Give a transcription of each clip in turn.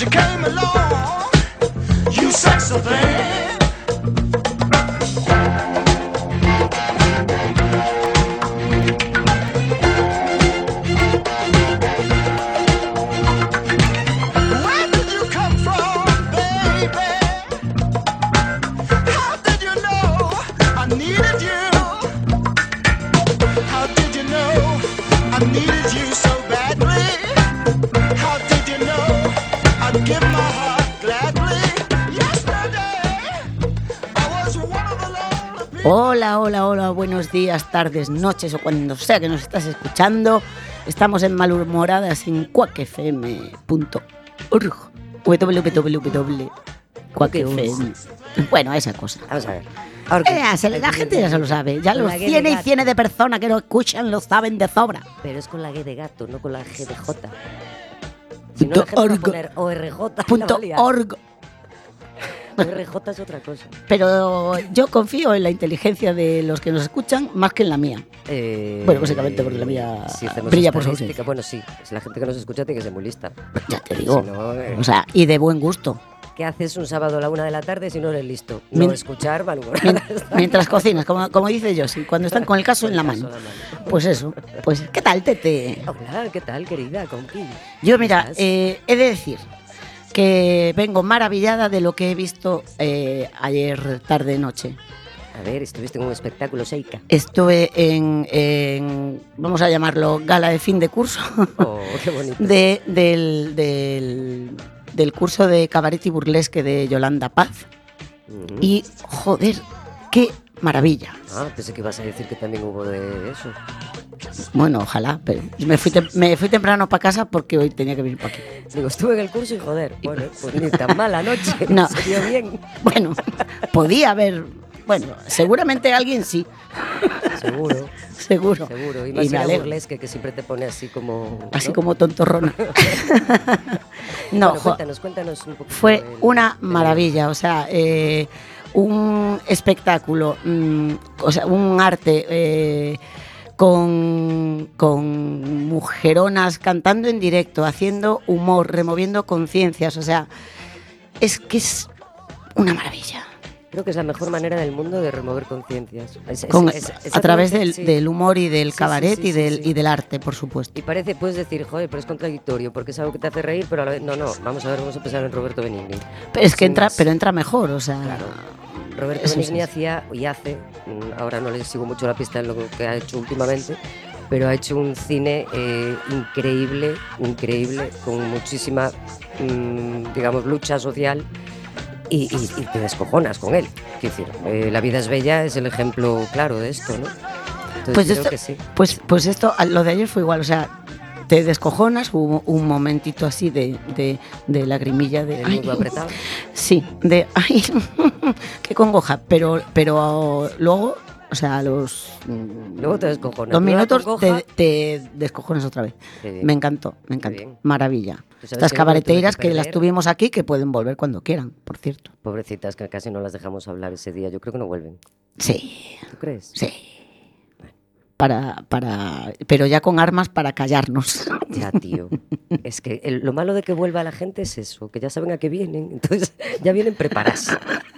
came along, you sexy thing. Where did you come from, baby? How did you know I needed you? How did you know I needed you so badly? How did you know I'd give my heart gladly? Yesterday I was one of the lonely people. Hola, hola, hola, buenos días, tardes, noches o cuando sea que nos estás escuchando. Estamos en Malhumoradas en quackfm.org www.quackfm. Bueno, esa cosa. Vamos a ver. La gente ya se lo sabe. Ya los cientos y cientos de personas que lo escuchan lo saben de sobra. Pero es con la G de gato, no con la G de J. Si no, la gente va a poner ORJ. .org. ORJ es otra cosa. Pero yo confío en la inteligencia de los que nos escuchan más que en la mía. Bueno, básicamente porque la mía brilla por su ausencia. Bueno, sí, si la gente que nos escucha tiene que ser muy lista. Ya te digo. Si no, O sea, y de buen gusto. ¿qué haces un sábado a la 1 de la tarde si no eres listo? No escuchar Malhumoradas. Mientras cocinas, como dice Josie, cuando están con el caso en la mano. Pues eso, pues ¿qué tal, Tete? Hola, ¿qué tal, querida? Conqui. Yo, mira, he de decir que vengo maravillada de lo que he visto ayer tarde-noche. A ver, estuviste en un espectáculo Seika. Estuve en, vamos a llamarlo, gala de fin de curso. Oh, qué bonito. Del curso de cabaret y burlesque de Yolanda Paz. Uh-huh. Y, joder, qué maravilla. Ah, pensé que ibas a decir que también hubo de eso. Bueno, ojalá, pero me fui temprano para casa porque hoy tenía que venir para aquí. Digo, estuve en el curso y joder, bueno, pues ni tan mala noche, No. se dio bien. Bueno, podía haber, bueno, seguramente alguien sí. Seguro, Seguro. seguro. Y Y más me si la alegro. burlesque que siempre te pone así como... Así ¿no? como tontorrona. No, Bueno, cuéntanos un poco. fue una maravilla, o sea, un espectáculo, o sea, un arte con mujeronas cantando en directo, haciendo humor, removiendo conciencias, o sea, es que es una maravilla. Creo que es la mejor manera del mundo de remover conciencias. A través del, sí. del humor y del Sí, cabaret sí, sí, y sí. del arte, por supuesto. Y puedes decir, joder, pero es contradictorio, porque es algo que te hace reír, pero a la vez, no, vamos a ver, vamos a pensar en Roberto Benigni. Pero es que Sin entra, más. pero entra mejor, o sea, Claro. Roberto Eso Benigni sí. hacía y hace, ahora no le sigo mucho la pista en lo que ha hecho últimamente, pero ha hecho un cine increíble, con muchísima, digamos, lucha social y te descojonas con él. Quiero decir, La vida es bella es el ejemplo claro de esto, ¿no? Entonces Pues creo esto- que sí. pues esto, lo de ayer fue igual, o sea, te descojonas, hubo un momentito así de lagrimilla de... El ay, nudo apretado. sí, de... Ay, qué congoja, pero luego, o sea, a los... Luego te descojonas. 2 Luego la minutos congoja, te descojonas otra vez. Qué bien. Me encantó, bien. maravilla. Tú sabes Estas que yo me lo tuve cabareteiras que que las perder. tuvimos aquí, que pueden volver cuando quieran, por cierto. Pobrecitas, que casi no las dejamos hablar ese día. Yo creo que no vuelven. Sí, ¿Tú crees? sí. Pero ya con armas para callarnos. Ya, tío. Es que lo malo de que vuelva la gente es eso, que ya saben a qué vienen, entonces ya vienen preparadas.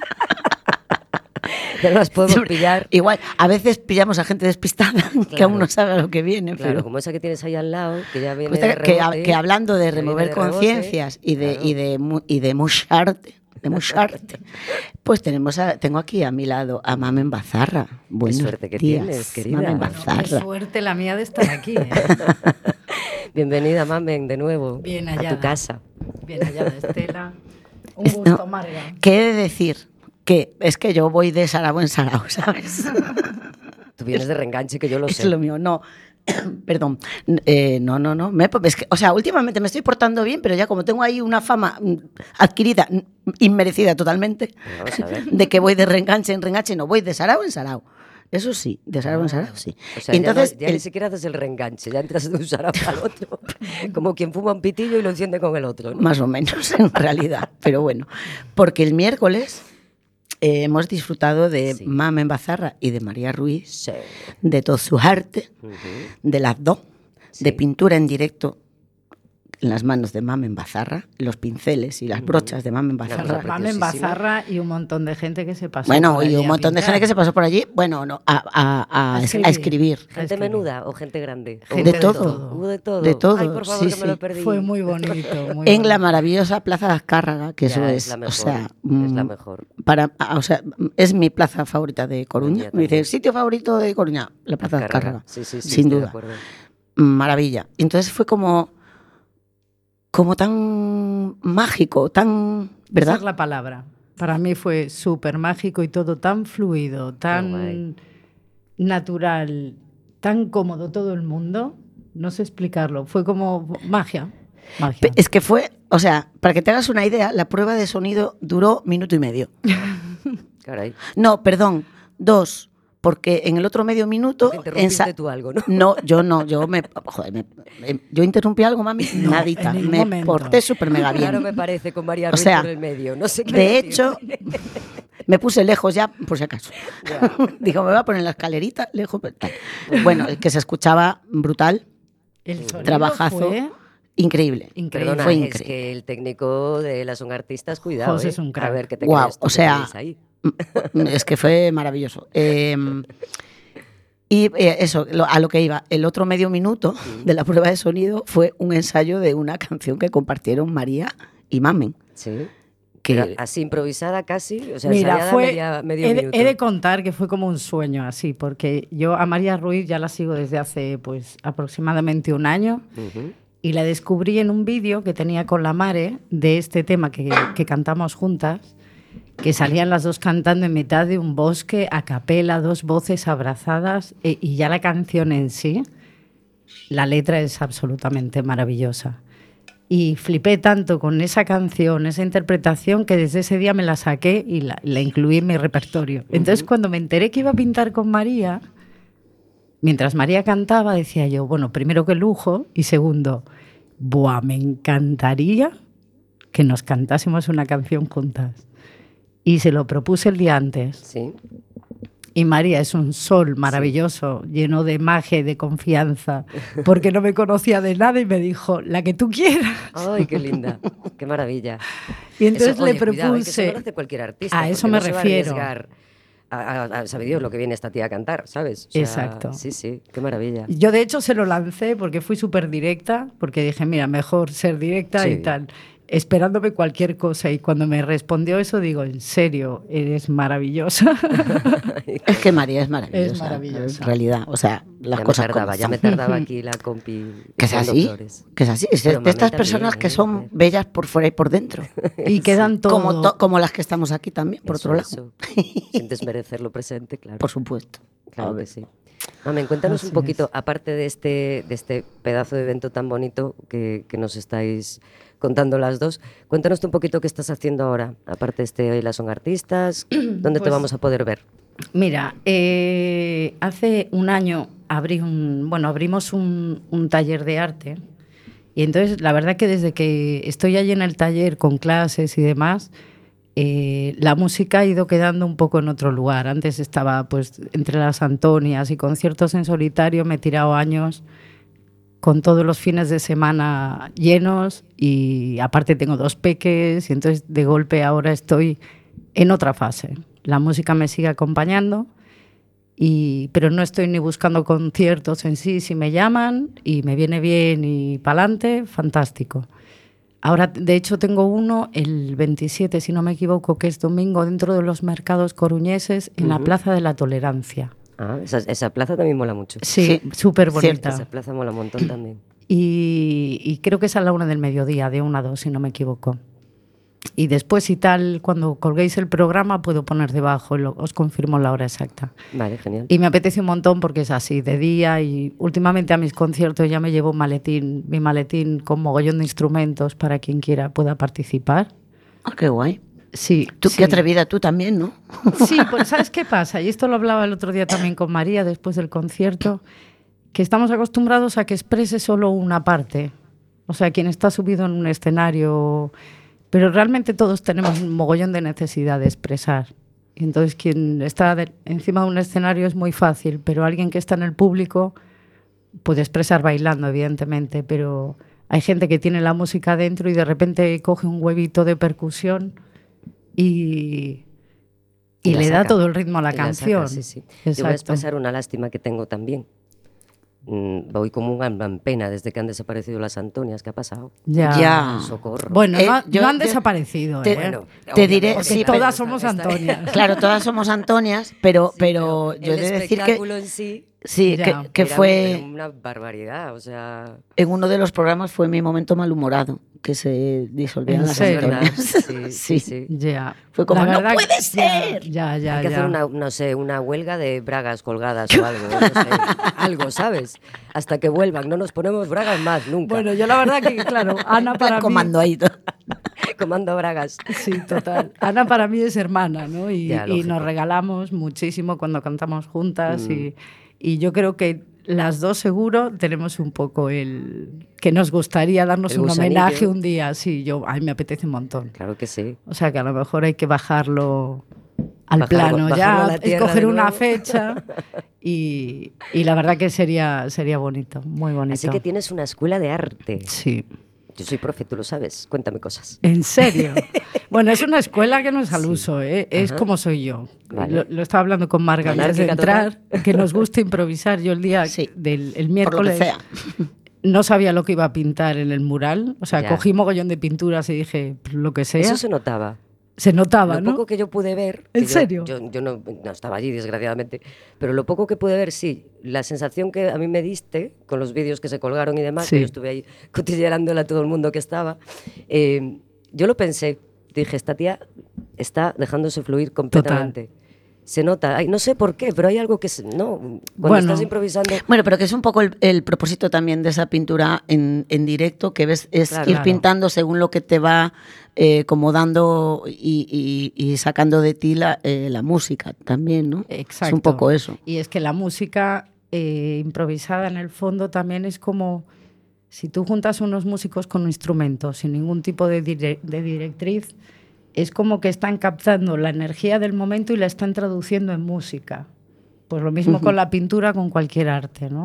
Ya no las podemos pillar. Igual, a veces pillamos a gente despistada que Claro. aún no sabe a lo que viene. Claro, pero como esa que tienes ahí al lado, que ya viene Cuesta de rebote, que hablando de que viene remover de rebote, conciencias y de musharte, pues tengo aquí a mi lado a Mamen Bazarra. Buenos suerte que días, tienes, querida. Mamen Bueno, Qué Bazarra. suerte la mía de estar aquí, ¿eh? Bienvenida, Mamen, de nuevo Bien a hallada. tu casa. Bien hallada, Estela. Un Esto- gusto, Marga. ¿Qué he de decir? Que es que yo voy de sarao en sarao, ¿sabes? Tú vienes de reenganche, que yo lo Es sé. lo mío, no. Perdón. No. Es que, o sea, últimamente me estoy portando bien, pero ya como tengo ahí una fama adquirida, inmerecida totalmente, Vamos a ver. de que voy de reenganche en reenganche, no, voy de sarao en sarao. Eso sí, de sarao en sarao, sí. O sea, Y entonces, ya ni siquiera haces el reenganche, ya entras de un sarao al otro, como quien fuma un pitillo y lo enciende con el otro, ¿no? más o menos, en realidad. Pero bueno, porque el miércoles hemos disfrutado de Sí. Mamen Bazarra y de María Ruiz, Sí. de todo su arte, Ujú. de las dos, Sí. de pintura en directo, en las manos de Mamen Bazarra, los pinceles y las brochas de Mamen cosa Bazarra. Mamen Bazarra y un montón de gente que se pasó. Bueno, por y allí un a montón de pintar. gente que se pasó por allí, bueno, no, a escribir. ¿Gente menuda o gente grande? Gente de todo. Hubo de todo. De todo, Ay, por favor, sí, que me lo sí. perdí. Fue muy bonito. Muy En la bonito. maravillosa Plaza de Azcárraga, que Ya, eso es es, la mejor, o sea, es la mejor. o sea, es mi plaza favorita de Coruña. mía Me dice, también. ¿el sitio favorito de Coruña? La Plaza de Azcárraga. Sí, sí, sí, sin estoy de duda. acuerdo. Maravilla. Entonces fue como tan mágico, tan, Esa ¿verdad? es la palabra. Para mí fue súper mágico y todo tan fluido, Qué tan guay. natural, tan cómodo todo el mundo. No sé explicarlo. Fue como magia. Magia. Es que fue, o sea, para que te hagas una idea, la prueba de sonido duró 1.5 minutos. Caray. No, perdón, 2, porque en el otro medio minuto... Porque interrumpiste tú algo, ¿no? No, yo no, yo interrumpí algo, mami, nadita, en ningún me momento. porté súper mega bien. Claro, me parece, con María O Ruiz sea, por el medio. No sé qué De decir. hecho, me puse lejos ya, por si acaso. Ya. Digo, me voy a poner en la escalerita, lejos. Tal. Bueno, el que se escuchaba brutal, El sonido trabajazo. fue increíble. increíble. Perdona, Fue es increíble. que el técnico de las Son Artistas, cuidado, José es un crack. A ver, ¿qué te Guau, crees tú o que sea, tenéis ahí? Es que fue maravilloso. Eso, a lo que iba, el otro medio minuto de la prueba de sonido fue un ensayo de una canción que compartieron María y Mamen. Sí. Que, Pero así improvisada casi, o sea, Mira, ensayada fue, medio he, minuto. he de contar que fue como un sueño así, porque yo a María Ruiz ya la sigo desde hace pues aproximadamente un año Ujú. y la descubrí en un vídeo que tenía con la Mare de este tema que cantamos juntas, que salían las dos cantando en mitad de un bosque a capela, dos voces abrazadas y ya la canción en sí, la letra es absolutamente maravillosa. Y flipé tanto con esa canción, esa interpretación, que desde ese día me la saqué y la incluí en mi repertorio. Entonces, cuando me enteré que iba a pintar con María, mientras María cantaba, decía yo, bueno, primero que lujo, y segundo, buah, me encantaría que nos cantásemos una canción juntas. Y se lo propuse el día antes. Sí. Y María es un sol maravilloso, lleno de magia y de confianza, porque no me conocía de nada y me dijo, la que tú quieras. Ay, qué linda, qué maravilla. Y entonces Eso, le oye, cuidado, que eso propuse... no lo hace cualquier artista. A eso porque me no se va a refiero. arriesgar a saber Dios lo que viene esta tía a cantar, ¿sabes? O sea, Exacto. Sí, sí, qué maravilla. Yo de hecho se lo lancé porque fui súper directa, porque dije, mira, mejor ser directa Sí. y tal, esperándome cualquier cosa. Y cuando me respondió eso, digo, en serio, eres maravillosa. es que María es maravillosa. Es maravillosa. En realidad, o sea, las ya cosas ya me como son. tardaba aquí la compi. Que es echando así, flores. que es así. Es Pero de estas Mamen personas también, que son joder. bellas por fuera y por dentro. Y quedan todo. Como las que estamos aquí también, por otro lado. Eso. Sin desmerecer lo presente, claro. Por supuesto. Claro que sí. Mamen, cuéntanos Así un poquito, es. aparte de este pedazo de evento tan bonito que nos estáis contando las dos, cuéntanos tú un poquito qué estás haciendo ahora, aparte de este Hoy las Son Artistas, ¿dónde te Pues- vamos a poder ver? Mira, hace un año abrimos un taller de arte y entonces la verdad que desde que estoy allí en el taller con clases y demás, la música ha ido quedando un poco en otro lugar. Antes estaba pues entre las Antonias y conciertos en solitario, me he tirado años con todos los fines de semana llenos y aparte tengo 2 peques y entonces de golpe ahora estoy en otra fase. La música me sigue acompañando, pero no estoy ni buscando conciertos en sí. Si me llaman y me viene bien y pa'lante, fantástico. Ahora, de hecho, tengo uno el 27, si no me equivoco, que es domingo, dentro de los mercados coruñeses, en la Plaza de la Tolerancia. Ah, esa plaza también mola mucho. Sí, Sí, súper cierto. bonita. Esa plaza mola un montón también. Y creo que es a la 1 del mediodía, de 1 a 2, si no me equivoco. Y después, si tal, cuando colguéis el programa, puedo poner debajo, os confirmo la hora exacta. Vale, genial. Y me apetece un montón porque es así, de día, y últimamente a mis conciertos ya me llevo un maletín, mi maletín con mogollón de instrumentos para quien quiera pueda participar. Ah, qué guay. Sí, Tú, sí. qué atrevida tú también, ¿no? Sí, pues ¿sabes qué pasa? Y esto lo hablaba el otro día también con María después del concierto, que estamos acostumbrados a que exprese solo una parte. O sea, quien está subido en un escenario... Pero realmente todos tenemos un mogollón de necesidad de expresar. Y entonces quien está encima de un escenario es muy fácil, pero alguien que está en el público puede expresar bailando, evidentemente, pero hay gente que tiene la música dentro y de repente coge un huevito de percusión y le da todo el ritmo a la canción. Saca, sí. Yo voy a expresar una lástima que tengo también. Voy como un alma en pena desde que han desaparecido las Antonias. ¿Qué ha pasado? Ya. Socorro. Bueno, no han desaparecido. Te diré, porque sí, todas somos Antonias. Claro, todas somos Antonias, pero yo he de decir que... El espectáculo en sí... Sí, que fue... una barbaridad, o sea... En uno de los programas fue mi momento malhumorado, que se disolvían las Antonias. Sí. Ya. Fue como, ¡no puede ser! Ya. Hay que hacer una huelga de bragas colgadas o algo, no sé, algo, ¿sabes? Hasta que vuelvan, no nos ponemos bragas más, nunca. Bueno, yo la verdad que, claro, Ana para mí... Comando ahí todo. Comando bragas. Sí, total. Ana para mí es hermana, ¿no? Y lógico. nos regalamos muchísimo cuando cantamos juntas y yo creo que las dos seguro tenemos un poco el... que nos gustaría darnos un homenaje un día. Sí, a mí me apetece un montón. Claro que sí. O sea que a lo mejor hay que bajarlo al plano ya, escoger una fecha y la verdad que sería bonito, muy bonito. Así que tienes una escuela de arte. Sí. Yo soy profe, tú lo sabes. Cuéntame cosas. ¿En serio? Bueno, es una escuela que no es al uso, ¿eh? Es como soy yo. Vale. Lo estaba hablando con Marga antes de entrar, que nos gusta improvisar. Yo el día del miércoles por lo que sea. No sabía lo que iba a pintar en el mural. O sea, cogí mogollón de pinturas y dije, lo que sea. Eso se notaba. Se notaba, lo ¿no? Lo poco que yo pude ver... ¿En serio? Yo no estaba allí, desgraciadamente, pero lo poco que pude ver, sí. La sensación que a mí me diste, con los vídeos que se colgaron y demás, que yo estuve ahí cotillerándole a todo el mundo que estaba, yo lo pensé. Dije, esta tía está dejándose fluir completamente. Total. Se nota, no sé por qué, pero hay algo que cuando estás improvisando... Bueno, pero que es un poco el propósito también de esa pintura en directo, que ves es ir pintando según lo que te va como dando y sacando de ti la música también, ¿no? Exacto. Es un poco eso. Y es que la música improvisada en el fondo también es como si tú juntas unos músicos con instrumentos sin ningún tipo de directriz. Es como que están captando la energía del momento y la están traduciendo en música. Pues lo mismo con la pintura, con cualquier arte, ¿no?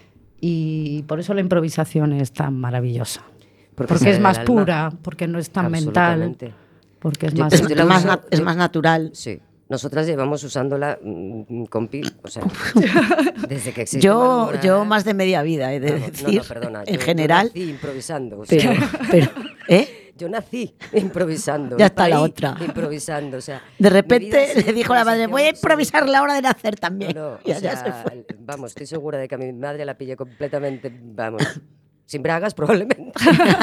Y por eso la improvisación es tan maravillosa. Porque es más pura, porque no es tan mental, porque es más... Es más natural. Sí. Nosotras llevamos usándola compi, o sea, desde que existe. Yo más de media vida, he de decir, no, perdona, en general. Yo nací improvisando. O sea, pero yo nací improvisando. Ya está la otra. Improvisando, o sea. De repente le dijo la madre, voy a improvisar la hora de nacer también. Ya se fue. Vamos, estoy segura de que a mi madre la pillé completamente, vamos, sin bragas probablemente.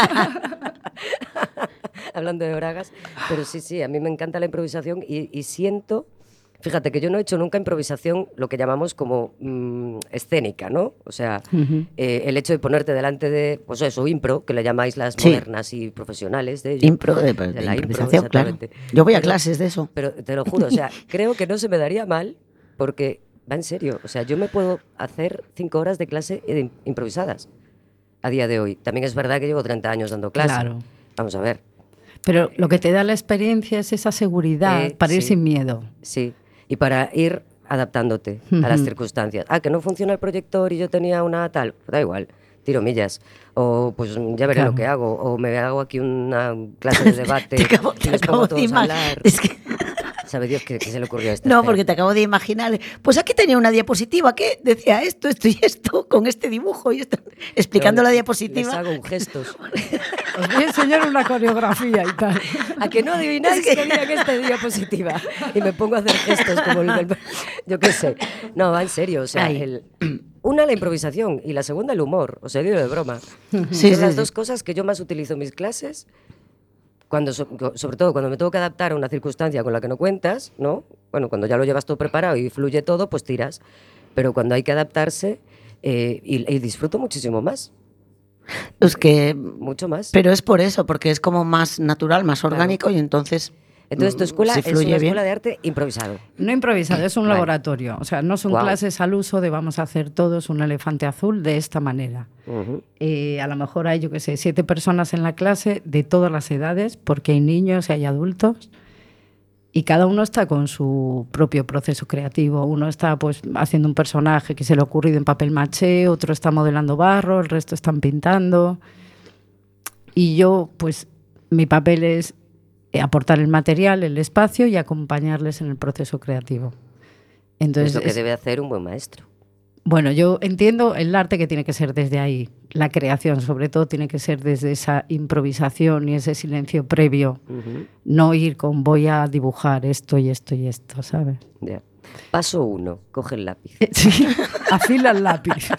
Hablando de bragas, pero sí, a mí me encanta la improvisación y siento, fíjate que yo no he hecho nunca improvisación, lo que llamamos como escénica, ¿no? O sea, el hecho de ponerte delante de, pues eso, impro, que le llamáis las modernas y profesionales de ello. De la improvisación, claro. Yo voy a clases de eso. Pero te lo juro, o sea, creo que no se me daría mal porque, va en serio, o sea, yo me puedo hacer 5 horas de clase improvisadas a día de hoy. También es verdad que llevo 30 años dando clase. Claro. Vamos a ver. Pero lo que te da la experiencia es esa seguridad para ir sin miedo. Sí, y para ir adaptándote a las circunstancias. Que no funciona el proyector y yo tenía una tal, da igual, tiro millas. O pues ya veré lo que hago. O me hago aquí una clase de debate. te acabo de imaginar. ¿Sabe Dios qué se le ocurrió a este? No, porque te acabo de imaginar. Pues aquí tenía una diapositiva que decía esto y esto, con este dibujo y esto, explicando la diapositiva. Les hago gestos. Os voy a enseñar una coreografía y tal. A que no adivináis que había en esta diapositiva. Y me pongo a hacer gestos como yo qué sé. No, va en serio. O sea, una, la improvisación, y la segunda, el humor. O sea, digo de broma. Son las dos cosas que yo más utilizo en mis clases. Sobre todo cuando me tengo que adaptar a una circunstancia con la que no cuentas, ¿no? Bueno, cuando ya lo llevas todo preparado y fluye todo, pues tiras. Pero cuando hay que adaptarse, y disfruto muchísimo más. Es que... Mucho más. Pero es por eso, porque es como más natural, más orgánico, y entonces tu escuela es una escuela de arte improvisado. No improvisado, es un laboratorio. O sea, no son clases al uso de vamos a hacer todos un elefante azul de esta manera. A lo mejor hay, 7 personas en la clase de todas las edades, porque hay niños y hay adultos, y cada uno está con su propio proceso creativo. Uno está pues haciendo un personaje que se le ha ocurrido en papel maché, otro está modelando barro, el resto están pintando. Y yo, pues, mi papel es aportar el material, el espacio y acompañarles en el proceso creativo. Entonces, Es lo que debe hacer un buen maestro. Bueno, yo entiendo el arte que tiene que ser desde ahí. La creación, sobre todo, tiene que ser desde esa improvisación y ese silencio previo. No ir con voy a dibujar esto y esto y esto, ¿sabes? Ya. Paso 1, coge el lápiz. Sí, afila el lápiz.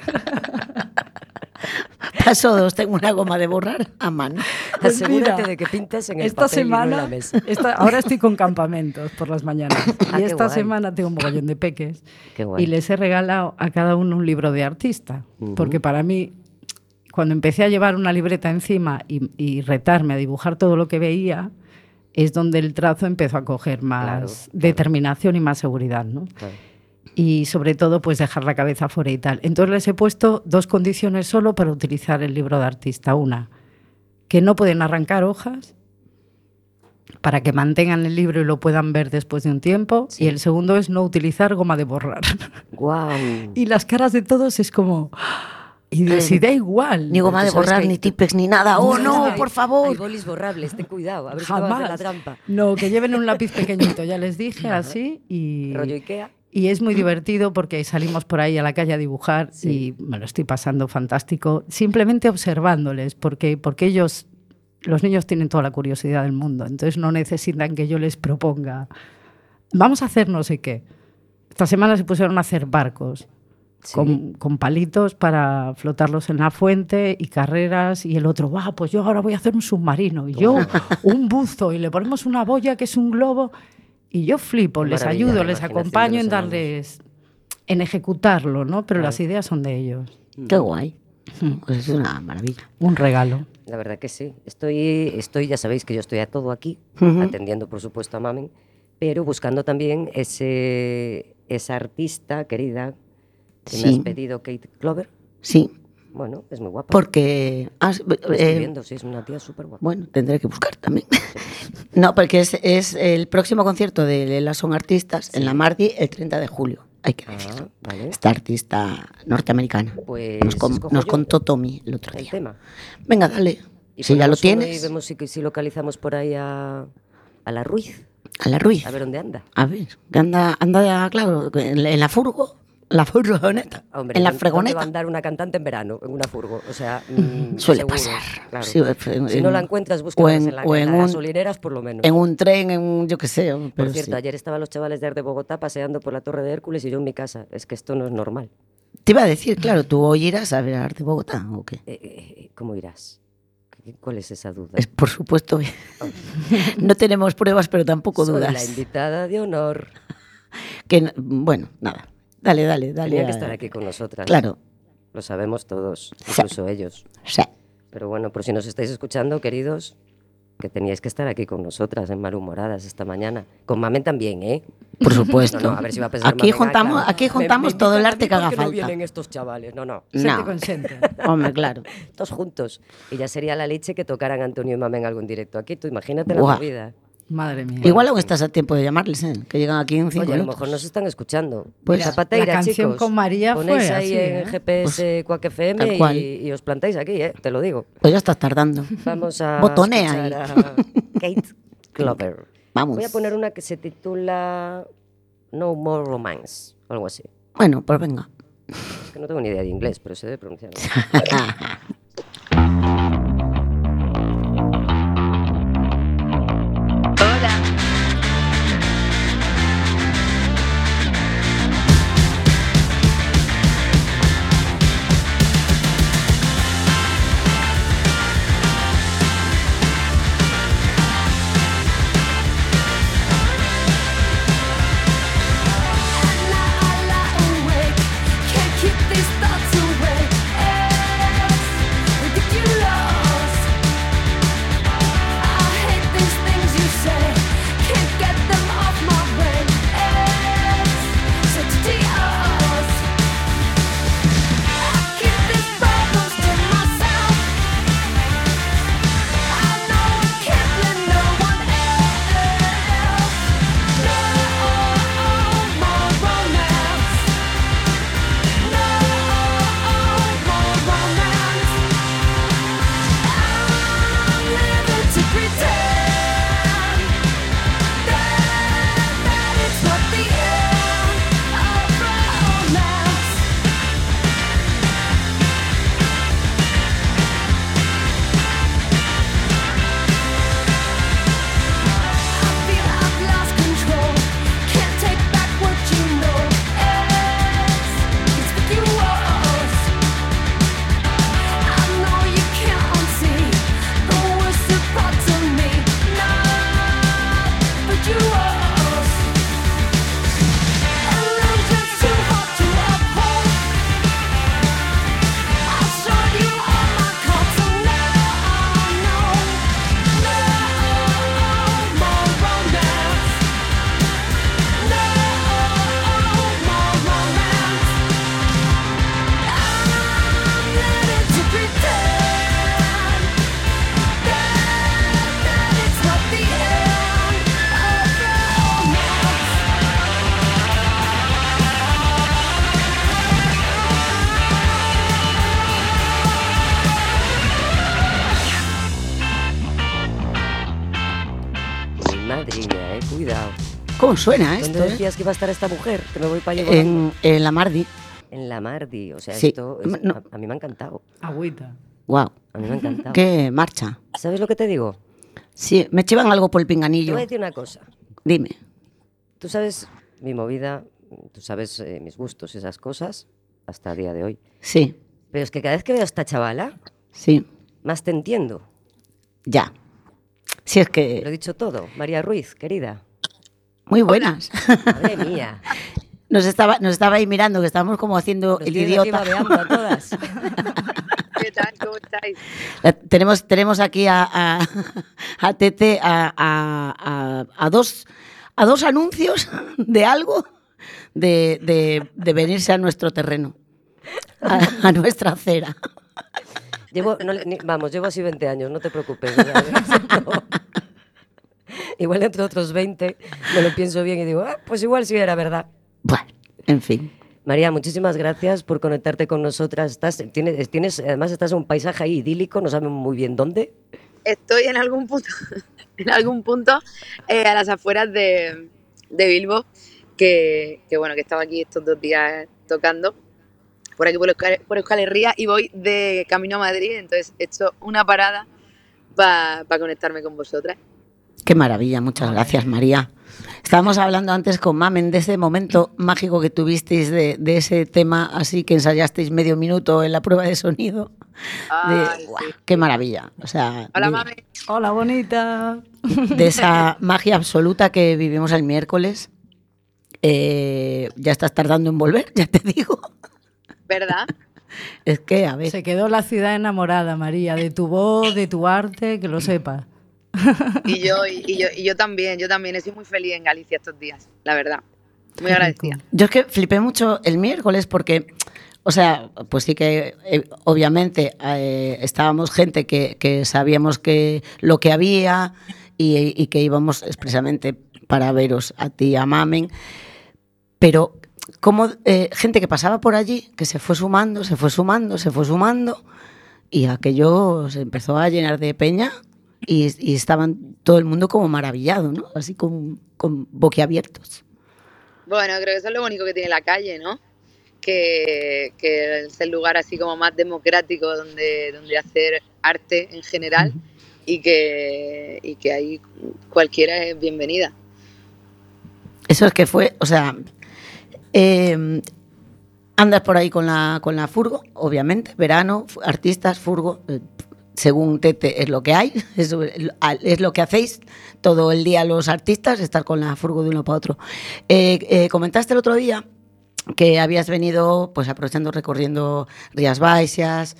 Paso 2, tengo una goma de borrar a mano. Pues Asegúrate mira, de que pintas en el esta papel y no en semana, la mesa. ahora estoy con campamentos por las mañanas. Ah, Y qué esta guay. semana tengo un mogollón de peques. Qué guay. Y les he regalado a cada uno un libro de artista. Porque para mí, cuando empecé a llevar una libreta encima y retarme a dibujar todo lo que veía, es donde el trazo empezó a coger más Claro. determinación y más seguridad, ¿no? Claro. Y sobre todo, pues dejar la cabeza fuera y tal. Entonces les he puesto 2 condiciones solo para utilizar el libro de artista. Una, que no pueden arrancar hojas para que mantengan el libro y lo puedan ver después de un tiempo. Sí. Y el segundo es no utilizar goma de borrar. Guau. Y las caras de todos es como... Y dices, y da igual. Ni goma de Tú sabes borrar, que- ni tipex, ni nada. ¡Oh, no, Hay- por favor! Hay bolis borrables, ten cuidado, a ver si te vas a hacer la Jamás. trampa. No, que lleven un lápiz pequeñito, ya les dije, así. Y... Rollo Ikea. Y es muy divertido porque salimos por ahí a la calle a dibujar Sí. y me lo estoy pasando fantástico, simplemente observándoles, porque ellos, los niños tienen toda la curiosidad del mundo, entonces no necesitan que yo les proponga, vamos a hacer no sé qué. Esta semana se pusieron a hacer barcos Sí. con palitos para flotarlos en la fuente y carreras, y el otro, pues yo ahora voy a hacer un submarino, y yo un buzo, y le ponemos una boya que es un globo. Y yo flipo, Qué les maravilla, ayudo, la les imaginación acompaño de en los enanos. darles, en ejecutarlo, ¿no? Pero Claro. las ideas son de ellos. ¡Qué guay! Pues es una maravilla. Un regalo. La verdad que sí. Estoy, ya sabéis que yo estoy a todo aquí, Ujú. atendiendo por supuesto a Mamen, pero buscando también esa artista querida que me Sí. has pedido, Kate Clover. Sí, Bueno, es muy guapa. porque... Lo estoy viendo, sí, es una tía súper guapa. bueno, tendré que buscar también. No, porque es el próximo concierto de las Son Artistas en la Mardi el 30 de julio, hay que decirlo. Vale. Esta artista norteamericana. Pues escojo Nos yo contó Tommy el otro el día. tema. Venga, dale. Y Si ya lo ponemos uno tienes, Y vemos si localizamos por ahí a la Ruiz, a la Ruiz. a ver dónde anda. A ver, que anda, claro, en la furgoneta, Hombre, en la ¿dónde va a fregoneta. andar una cantante en verano en una furgo? O sea, Suele seguro, pasar. claro. Sí, Si no la encuentras, búscala en las un, gasolineras por lo menos. en un tren, en un, yo qué sé. Por Pero cierto, sí. ayer estaban los chavales de Arte de Bogotá paseando por la Torre de Hércules y yo en mi casa. Es que esto no es normal. Te iba a decir, claro, tú hoy irás a ver a Arte Bogotá, ¿o qué? ¿Cómo irás? ¿Cuál es esa duda? Es por supuesto. No tenemos pruebas, pero tampoco Soy dudas. la invitada de honor. Bueno, nada. Dale. Tenía que estar aquí con nosotras. Claro. Lo sabemos todos, Sí. incluso ellos. Sí. Pero bueno, por si nos estáis escuchando, queridos, que teníais que estar aquí con nosotras en Malhumoradas esta mañana. Con Mamen también, ¿eh? Por supuesto. No, a ver si va a pensar Aquí Mamen, juntamos, claro, aquí juntamos me todo el invitan a arte mí que haga porque no falta. vienen estos chavales, no. Sente No. con sente. Hombre, claro. Todos juntos. Y ya sería la leche que tocaran Antonio y Mamen algún directo aquí. Tú imagínate la Buah. movida. Madre mía. Igual aún estás a tiempo de llamarles, ¿eh? Que llegan aquí en 5 Oye, a lo minutos. mejor nos están escuchando. Pues, Zapateira, la canción chicos. con María Ponéis fue ahí así, en ¿eh? GPS Quack tal FM cual. y os plantáis aquí, te lo digo. Pues ya estás tardando. Vamos a Botonea escuchar a Kate Clover. Vamos. Voy a poner una que se titula No More Romance, o algo así. Bueno, pues venga. Es que no tengo ni idea de inglés, pero sé de pronunciarlo. Can't keep these thoughts away. Madre mía, cuidado. ¿Cómo suena esto? ¿Dónde decías que iba a estar esta mujer? Que me voy para allá. En la Mardi. En la Mardi, o sea, Sí. esto es- No. a mí me ha encantado. Agüita. Wow. A mí me ha encantado. Qué marcha. ¿Sabes lo que te digo? Sí, me chivan algo por el Te pinganillo. voy a decir una cosa. Dime. Tú sabes mi movida, tú sabes mis gustos y esas cosas, hasta el día de hoy. Sí, Pero es que cada vez que veo a esta chavala, sí, más te entiendo. ya. Si es Lo he que... dicho todo. María Ruiz, querida. Muy buenas. Madre mía. Nos estaba ahí mirando, que estábamos como haciendo Nos el tienes aquí idiota. babeando a todas. ¿Qué tal? ¿Cómo estáis? Tenemos aquí a Tete a dos anuncios de algo de venirse a nuestro terreno, a nuestra acera. Llevo así 20 años, no te preocupes. Igual entre otros 20 me lo pienso bien y digo, pues igual sí era verdad. Bueno, en fin. María, muchísimas gracias por conectarte con nosotras. Además estás en un paisaje ahí idílico, no sabemos muy bien dónde. Estoy en algún punto, a las afueras de Bilbo, que bueno, que estaba aquí estos 2 días tocando, por aquí por Euskal Herria, y voy de camino a Madrid, entonces he hecho una parada para conectarme con vosotras. Qué maravilla, muchas gracias, María. Estábamos hablando antes con Mamen de ese momento mágico que tuvisteis de ese tema, así que ensayasteis medio minuto en la prueba de sonido. Ay, ¡Guau! sí. ¡Qué maravilla! O sea, Hola, mami. Hola, bonita. de esa magia absoluta que vivimos el miércoles. Ya estás tardando en volver, ya te digo. ¿Verdad? Es que, a ver, Se quedó la ciudad enamorada, María, de tu voz, de tu arte, que lo sepas. Y yo también he sido muy feliz en Galicia estos días, la verdad. Muy agradecida. yo es que flipé mucho el miércoles porque, o sea, pues sí que obviamente estábamos gente que sabíamos que lo que había y que íbamos expresamente para veros a ti y a Mamen, pero como gente que pasaba por allí, que se fue sumando y aquello se empezó a llenar de peña y estaban todo el mundo como maravillado, ¿no? Así con boquiabiertos. Bueno, creo que eso es lo bonito que tiene la calle, ¿no? Que es el lugar así como más democrático donde hacer arte en general y que ahí cualquiera es bienvenida. Eso es que fue, o sea, andas por ahí con la furgo, obviamente, verano, artistas, furgo, según Tete es lo que hay, es lo que hacéis todo el día los artistas, estar con la furgo de uno para otro. Comentaste el otro día que habías venido, pues aprovechando, recorriendo Rías Baixas,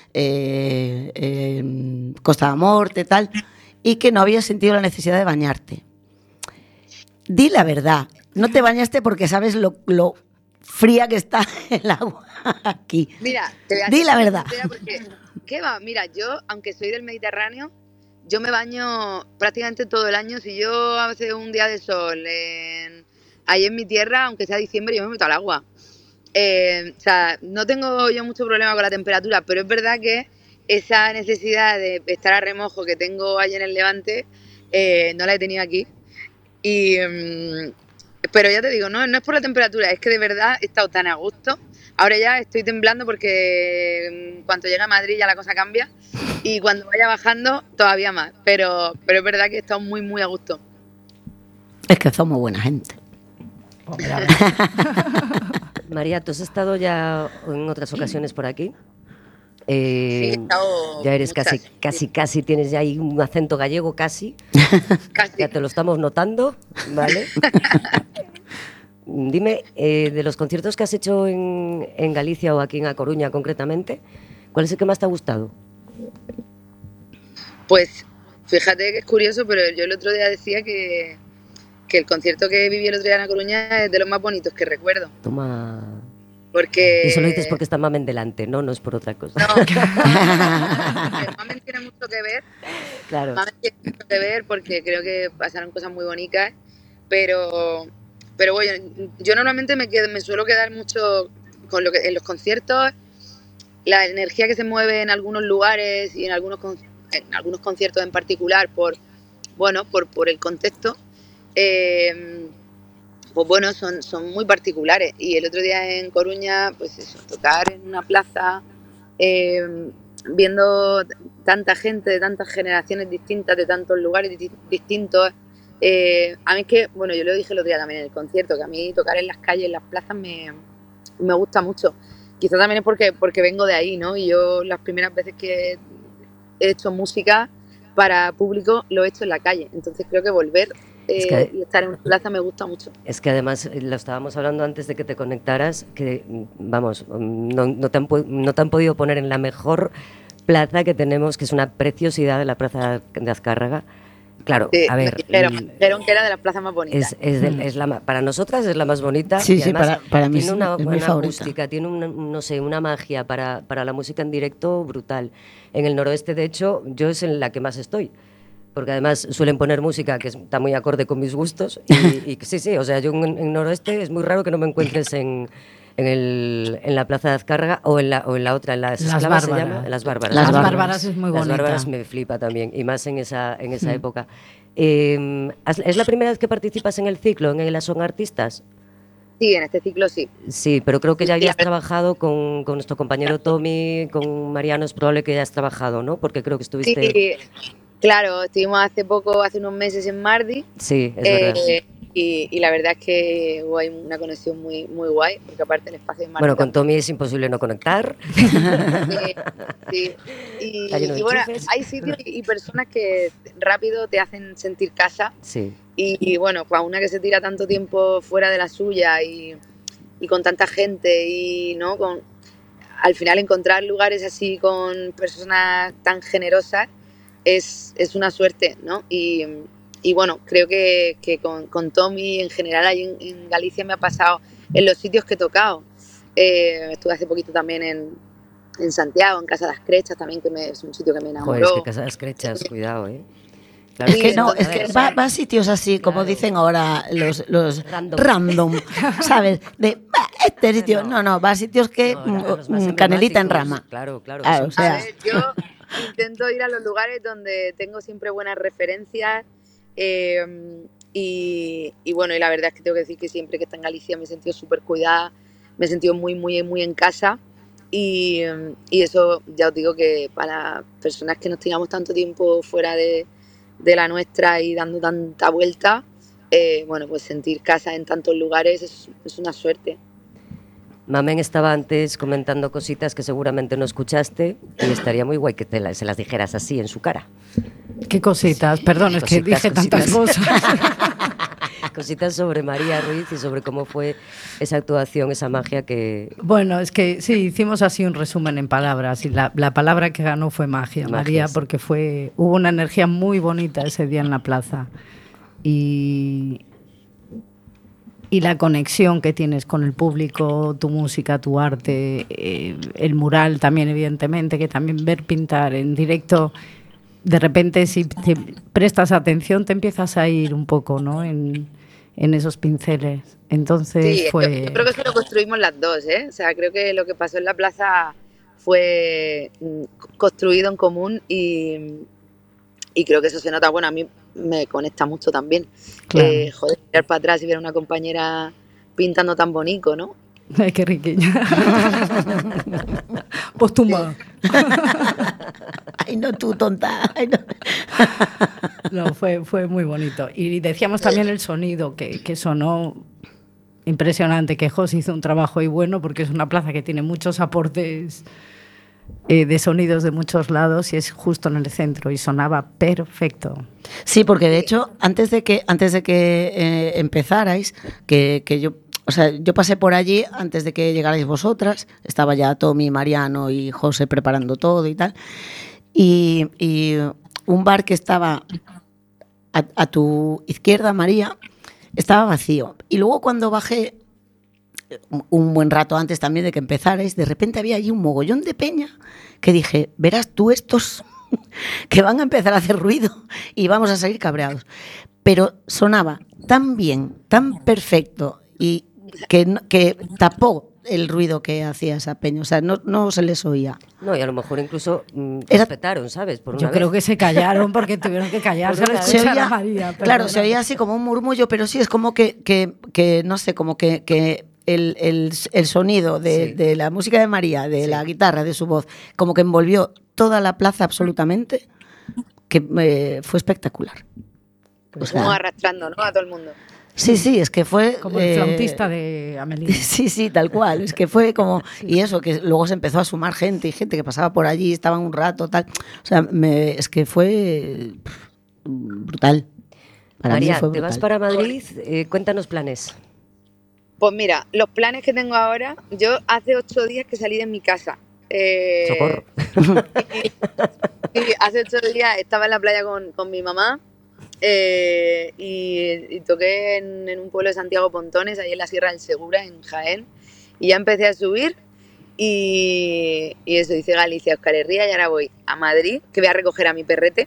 Costa da Morte, tal, y que no habías sentido la necesidad de bañarte. Di la verdad, no te bañaste porque sabes lo fría que está el agua aquí. Mira, te voy a Di decir la verdad. porque, ¿qué va? Mira, yo, aunque soy del Mediterráneo, yo me baño prácticamente todo el año. Si yo hace un día de sol ahí en mi tierra, aunque sea diciembre, yo me meto al agua. O sea, no tengo yo mucho problema con la temperatura, pero es verdad que esa necesidad de estar a remojo que tengo allí en el Levante, no la he tenido aquí. Pero ya te digo, no es por la temperatura, es que de verdad he estado tan a gusto. Ahora ya estoy temblando porque cuando llegue a Madrid ya la cosa cambia y cuando vaya bajando todavía más. Pero es verdad que he estado muy, muy a gusto. Es que somos buena gente. María, ¿tú has estado ya en otras ocasiones por aquí? Sí, he estado Ya eres muchas, casi, tienes ya ahí un acento gallego, casi. Casi. Ya te lo estamos notando, ¿vale? Dime, de los conciertos que has hecho en Galicia o aquí en A Coruña concretamente, ¿cuál es el que más te ha gustado? Pues fíjate que es curioso, pero yo el otro día decía que el concierto que viví el otro día en La Coruña es de los más bonitos que recuerdo. Toma. Porque... Eso lo dices porque está Mamen delante, no es por otra cosa. No, Mamen tiene mucho que ver. Claro. Mamen tiene mucho que ver porque creo que pasaron cosas muy bonitas, pero bueno, yo normalmente me suelo quedar mucho con lo que en los conciertos, la energía que se mueve en algunos lugares y en algunos conciertos en particular por el contexto, pues bueno, son muy particulares. Y el otro día en Coruña, pues eso, tocar en una plaza, viendo tanta gente de tantas generaciones distintas, de tantos lugares distintos. A mí es que, bueno, yo lo dije el otro día también en el concierto, que a mí tocar en las calles, en las plazas me gusta mucho. Quizás también es porque vengo de ahí, ¿no? Y yo las primeras veces que he hecho música para público lo he hecho en la calle. Entonces creo que volver y estar en una plaza me gusta mucho. Es que además, lo estábamos hablando antes de que te conectaras, que vamos, no te han podido poner en la mejor plaza que tenemos, que es una preciosidad de la plaza de Azcárraga. Claro, Sí, a ver, dijeron que era de las plazas más bonitas. Para nosotras es la más bonita. Sí, y además para mí tiene una es mi buena favorita. acústica, tiene una magia para la música en directo brutal. En el noroeste, de hecho, yo es en la que más estoy, porque además suelen poner música que está muy acorde con mis gustos y sí, o sea, yo en noroeste es muy raro que no me encuentres en la plaza de Azcárraga o en la otra, en las Esclavas Bárbaras. se llama, en las Bárbaras. Las Bárbaras es muy bonita. Las Bárbaras me flipa también, y más en esa época. ¿Es la primera vez que participas en el ciclo, en el Son Artistas? Sí, en este ciclo sí. Sí, pero creo que ya habías Sí, a ver. trabajado con nuestro compañero Tommy, con Mariano, es probable que hayas trabajado, ¿no? Porque creo que estuviste... Sí, claro, estuvimos hace unos meses en Mardi. Sí, es verdad. Y la verdad es que hubo ahí una conexión muy, muy guay, porque aparte el espacio de Mardi... Bueno, con Tommy es imposible no conectar. Sí. Está lleno de Y bueno, enchufes. hay sitios y personas que rápido te hacen sentir casa. Sí. Y bueno, para una que se tira tanto tiempo fuera de la suya y con tanta gente y no al final encontrar lugares así con personas tan generosas es una suerte, ¿no? Y bueno, creo que con Tommy en general ahí en Galicia me ha pasado en los sitios que he tocado. Estuve hace poquito también en Santiago, en Casa de las Crechas también, es un sitio que me enamoró. Joder, es que Casa de las Crechas, cuidado, ¿eh? Claro, Es que Sí, no, entonces, es que va a sitios así, como Claro. dicen ahora los Random. random, ¿sabes? Este sitio, no, va a sitios que No, los más canelita en emblemáticos. rama. Claro, claro. Claro, que o son- sea, A ver, yo intento ir a los lugares donde tengo siempre buenas referencias y bueno, y la verdad es que tengo que decir que siempre que está en Galicia me he sentido súper cuidada, me he sentido muy, muy, muy en casa y eso ya os digo que para personas que nos tiramos tanto tiempo fuera de la nuestra y dando tanta vuelta, bueno, pues sentir casa en tantos lugares es una suerte. Mamen estaba antes comentando cositas que seguramente no escuchaste y estaría muy guay que se las dijeras así en su cara. Qué cositas, perdón, es que Cositas, dije tantas cosas. Cositas sobre María Ruiz y sobre cómo fue esa actuación, esa magia que... Bueno, es que sí, hicimos así un resumen en palabras y la palabra que ganó fue magia, María, sí. porque hubo una energía muy bonita ese día en la plaza y la conexión que tienes con el público, tu música, tu arte, el mural también evidentemente, que también ver pintar en directo, de repente si te prestas atención te empiezas a ir un poco, ¿no? en esos pinceles. Entonces Sí, fue... yo creo que eso lo construimos las dos, ¿eh? O sea, creo que lo que pasó en la plaza fue construido en común y creo que eso se nota. Bueno, a mí me conecta mucho también. Claro. Joder, mirar para atrás y ver a una compañera pintando tan bonito, ¿no? Ay, qué riquilla. Póstuma. ay, no, tú tonta. Ay, no. No, fue muy bonito. Y decíamos también el sonido, que sonó impresionante, que Jos hizo un trabajo ahí bueno, porque es una plaza que tiene muchos aportes de sonidos de muchos lados y es justo en el centro y sonaba perfecto. Sí, porque de hecho, antes de que empezarais, que yo, o sea, yo pasé por allí antes de que llegarais vosotras, estaba ya Tommy, Mariano y José preparando todo y tal, y un bar que estaba a tu izquierda, María, estaba vacío. Y luego cuando bajé, un buen rato antes también de que empezarais, de repente había allí un mogollón de peña que dije, verás tú estos que van a empezar a hacer ruido y vamos a salir cabreados. Pero sonaba tan bien, tan perfecto y que tapó el ruido que hacía esa peña, o sea, no se les oía. No, y a lo mejor incluso Era- respetaron, ¿sabes? Por Yo una creo vez. que se callaron porque tuvieron que callarse al Por una Se escuchar oía- a María. pero claro, bueno. se oía así como un murmullo, pero sí es como que no sé, como que el sonido de, Sí. de la música de María, de Sí. la guitarra, de su voz, como que envolvió toda la plaza absolutamente, que fue espectacular. O sea, Como arrastrando, ¿no? A todo el mundo. sí, es que fue... Como el flautista de Amelie. Sí, tal cual. Es que fue como... Y eso, que luego se empezó a sumar gente y gente que pasaba por allí, estaban un rato, tal. O sea, es que fue brutal. Para María, mí fue te brutal. vas para Madrid, cuéntanos planes. Pues mira, los planes que tengo ahora, yo hace 8 días que salí de mi casa. Socorro. Sí, hace 8 días estaba en la playa con mi mamá y toqué en un pueblo de Santiago Pontones, ahí en la Sierra del Segura, en Jaén, y ya empecé a subir y eso, hice Galicia, Euskal Herria y ahora voy a Madrid, que voy a recoger a mi perrete.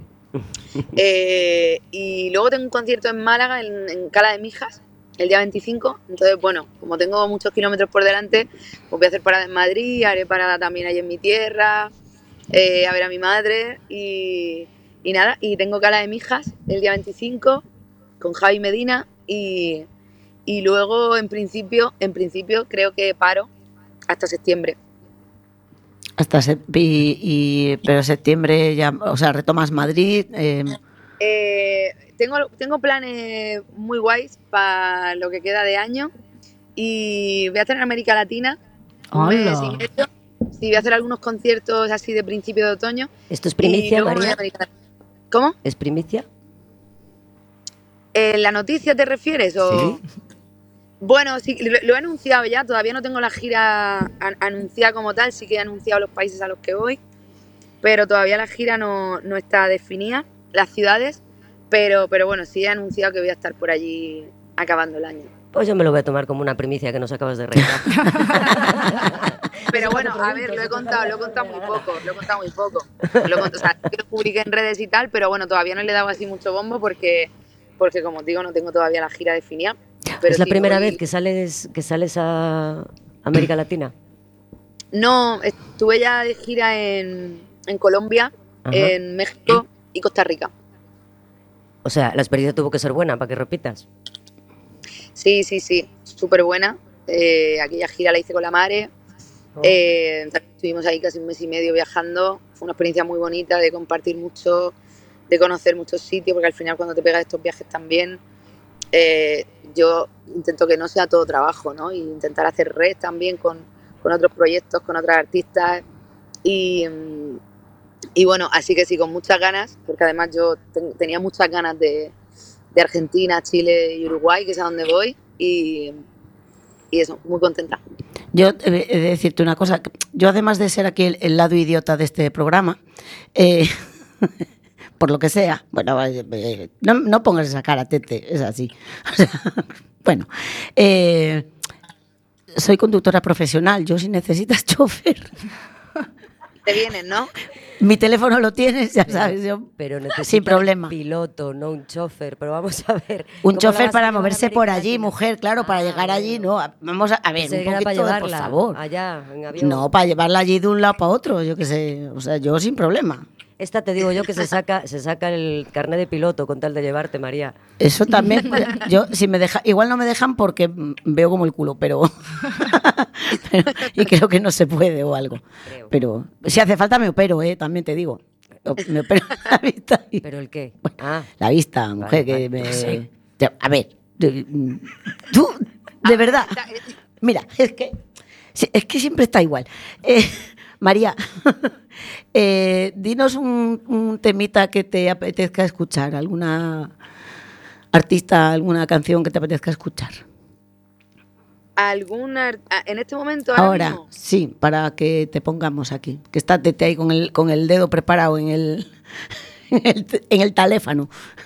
Y luego tengo un concierto en Málaga, en Cala de Mijas, el día 25. Entonces, bueno, como tengo muchos kilómetros por delante, pues voy a hacer parada en Madrid, haré parada también ahí en mi tierra, a ver a mi madre y nada. Y tengo Cala de Mijas el día 25 con Javi Medina y luego, en principio, creo que paro hasta septiembre. Pero septiembre ya, o sea, retomas Madrid. Tengo planes muy guays para lo que queda de año y voy a estar en América Latina un mes ¡Hala! y medio. Sí, voy a hacer algunos conciertos así de principio de otoño. ¿Esto es Y primicia, luego me voy a María? América Latina. ¿Cómo? ¿Es primicia? ¿La noticia te refieres? O... Sí. Bueno, sí, lo he anunciado ya, todavía no tengo la gira anunciada como tal, sí que he anunciado los países a los que voy, pero todavía la gira no está definida, las ciudades, pero bueno, sí he anunciado que voy a estar por allí acabando el año. Pues yo me lo voy a tomar como una primicia que nos acabas de regalar. Pero bueno, a ver, lo he contado muy poco. O sea, lo publiqué en redes y tal, pero bueno, todavía no le he dado así mucho bombo porque como os digo, no tengo todavía la gira definida. Pero ¿Es la sí, primera voy- vez que sales a América Latina? No, estuve ya de gira en Colombia, Ajá. en México y Costa Rica. O sea, la experiencia tuvo que ser buena para que repitas. Sí, súper buena. Aquella gira la hice con la Mare. Oh. Estuvimos ahí casi un mes y medio viajando. Fue una experiencia muy bonita de compartir mucho, de conocer muchos sitios, porque al final cuando te pegas estos viajes también, yo intento que no sea todo trabajo, ¿no? Y intentar hacer red también con otros proyectos, con otras artistas. Y bueno, así que sí, con muchas ganas, porque además yo tenía muchas ganas de Argentina, Chile y Uruguay, que es a donde voy, y eso, muy contenta. Yo he de decirte una cosa. Yo, además de ser aquí el lado idiota de este programa, por lo que sea, bueno, no pongas esa cara, Tete, es así. O sea, bueno, soy conductora profesional. Yo, si necesitas chofer, Te vienen, ¿no? mi teléfono lo tienes, ya sabes. Yo, Pero necesitas sin problema. piloto, no un chofer. Pero vamos a ver. Un ¿cómo la chofer vas a para llevar a moverse América por allí, Latina? mujer, claro, para llegar allí, no. Vamos a ver, Pensé un que era poquito para de, llevarla por favor. allá, en avión. No, para llevarla allí de un lado para otro, yo qué sé. O sea, yo sin problema. Esta te digo yo que se saca el carnet de piloto con tal de llevarte, María. Eso también, yo si me deja, igual no me dejan porque veo como el culo, pero y creo que no se puede o algo. Creo. Pero si hace falta me opero, también te digo. Me opero la vista. ¿Pero el qué? Bueno, Ah, la vista, mujer, vale, que me... sí. A ver, tú, de verdad, mira, es que siempre está igual. María, dinos un temita que te apetezca escuchar, alguna artista, alguna canción que te apetezca escuchar. En este momento, Ahora, mismo? sí, para que te pongamos aquí, que está Tete ahí con el dedo preparado en el teléfono.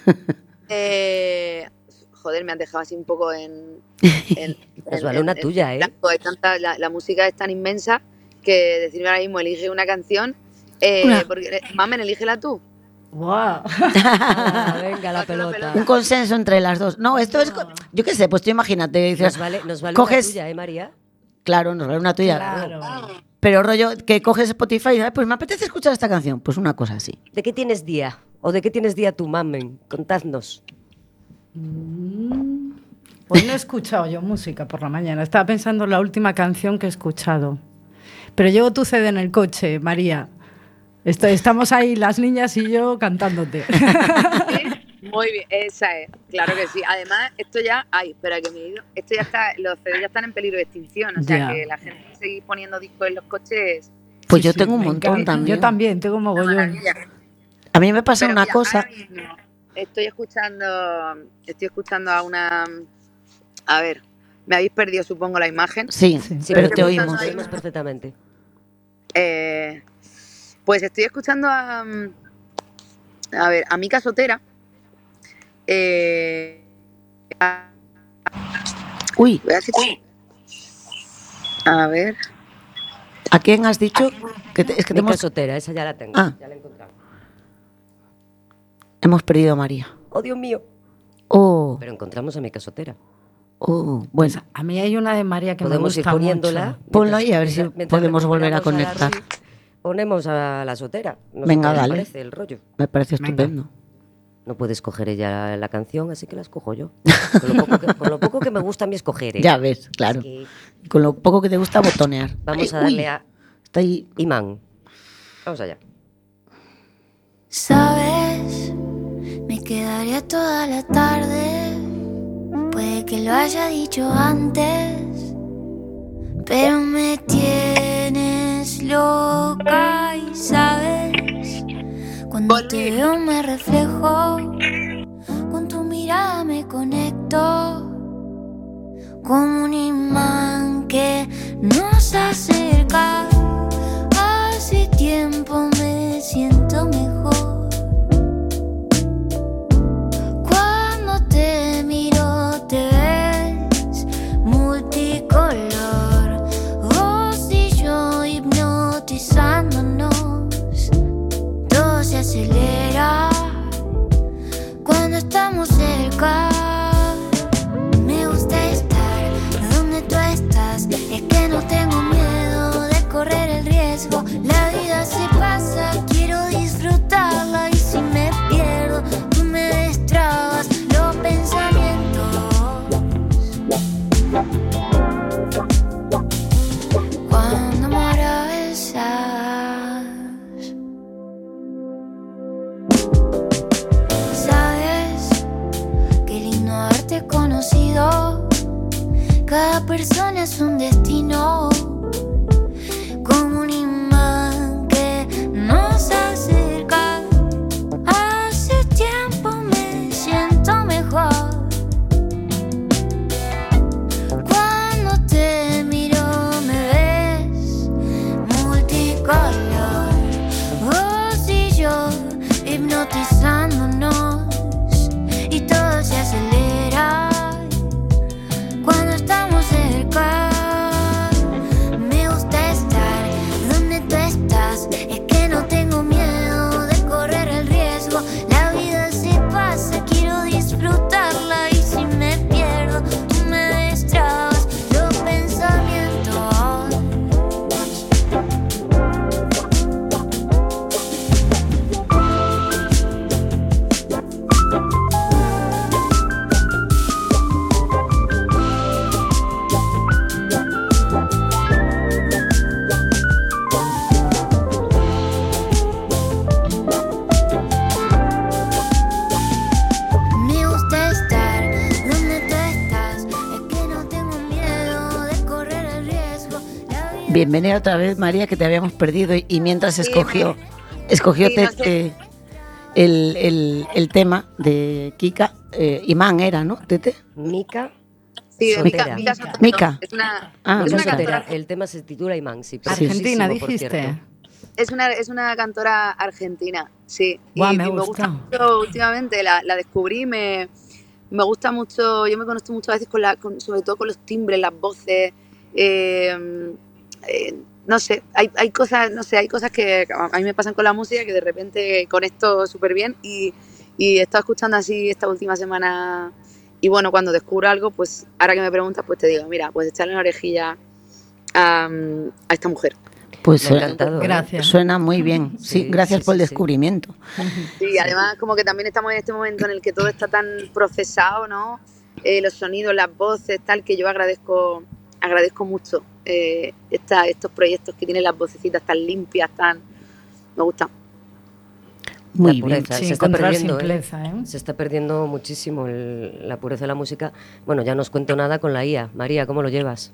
Joder, me han dejado así un poco en Pues vale una tuya, ¿eh? blanco. Hay la música es tan inmensa que decirme ahora mismo elige una canción, porque Mamen, elígela tú. ¡Guau! Ah, venga la pelota. Un consenso entre las dos. No, esto es, yo qué sé, pues tú imagínate, dices, Nos vale coges, una tuya, ¿eh, María? Claro, nos regala una tuya. Claro. Pero rollo que coges Spotify y dices, pues me apetece escuchar esta canción. Pues una cosa así. ¿De qué tienes día? ¿O de qué tienes día tu mamen? Contadnos. Hoy no he escuchado yo música por la mañana. Estaba pensando en la última canción que he escuchado. Pero llevo tu CD en el coche, María. Estamos ahí, las niñas y yo, cantándote. Muy bien, esa es, claro que sí. Además, esto ya, espera que me he ido. Esto ya está, los CDs ya están en peligro de extinción. O sea Ya. que la gente sigue poniendo discos en los coches. Pues Sí, yo sí, tengo un me montón encanta. también. Yo también, tengo Una mogollón. maravilla. A mí me pasa Pero una mira, cosa. ahora mismo estoy escuchando a una. A ver, me habéis perdido, supongo, la imagen. Sí, Sí. Sí, pero pero te me oímos. gusta- Te oímos perfectamente. Pues estoy escuchando a ver, a Mika Sotera. Uy, Voy a decir- A ver. ¿a quién has dicho? Es que te Mica hemos, Sotera, esa ya la tengo. Ah. Ya la he encontrado. hemos perdido a María. Oh, Dios mío. Oh, Pero encontramos a Mica Sotera. bueno. A mí hay una de María que me Podemos ir gusta poniéndola. mucho. Ponlo ahí a ver si mientras podemos volver a recuperamos conectar. Rosy, ponemos a la Sotera. No sé Venga, qué os dale. parece el rollo. Me parece Venga. estupendo. No puede escoger ella la canción, así que la escojo yo. Con lo poco que me gusta a mí escoger, ¿eh? Ya ves, claro. Es que Con lo poco que te gusta botonear. vamos Ay, a darle uy, a Está ahí. Imán. Vamos allá. Sabes, me quedaría toda la tarde. Puede que lo haya dicho antes, pero me tienes loca y sabes, cuando te veo me reflejo, con tu mirada me conecto, como un imán que nos acerca. Hace tiempo me siento mejor. Cuando te miro te ves multicolor. Vos y yo hipnotizándonos. Todo se acelera cuando estamos cerca. Me gusta estar donde tú estás. Es que no tengo miedo de correr el riesgo. La vida se pasa, quiero disfrutarla. Y si me pierdo, tú me destrabas los pensamientos. Cuando me abrazas, sabes qué lindo haberte conocido. Cada persona es un destino, como un imán que nos acerca. Hace tiempo me siento mejor. Cuando te miro me ves multicolor. Vos y yo hipnotizándonos y todo se acelera cuando estamos cerca. Me gusta estar donde tú estás. Es que no tengo miedo de correr el riesgo. La vida se pasa, quiero disfrutarla. Y si me pierdo, tú me destrabas los pensamientos. Me gusta estar donde tú estás. Es que no tengo miedo de correr el riesgo. La vida Bienvenida otra vez, María, que te habíamos perdido. Y mientras escogió Sí, no sé. Tete el tema de Kika. Imán era, ¿no, Tete? Mica. Sí, de Sotera. Mika Sotera. Mika. Es una, Ah, es Mica una Mika. Sotera. cantora, El tema se titula Imán, sí. Argentina, preciosísimo, por dijiste. cierto. es una cantora argentina, sí. Guau, y me me gusta. gusta mucho últimamente, la descubrí, me gusta mucho, yo me conecto mucho a veces sobre todo con los timbres, las voces, no sé, hay cosas, no sé, hay cosas que a mí me pasan con la música que de repente conecto súper bien y he estado escuchando así esta última semana y bueno, cuando descubro algo, pues ahora que me preguntas, pues te digo, mira, pues echarle una orejilla a esta mujer. Pues Me ha encantado. Gracias. suena muy bien. Sí, Sí, gracias sí, por el sí, sí. descubrimiento. Sí, además como que también estamos en este momento en el que todo está tan procesado, ¿no? Los sonidos, las voces, tal, que yo agradezco mucho estos proyectos que tienen las vocecitas tan limpias, me gustan. Muy La bien. pureza. Sí, Se está encontrar perdiendo, simpleza, ¿eh? Se está perdiendo muchísimo la pureza de la música. Bueno, ya no os cuento nada con la IA. María, ¿cómo lo llevas?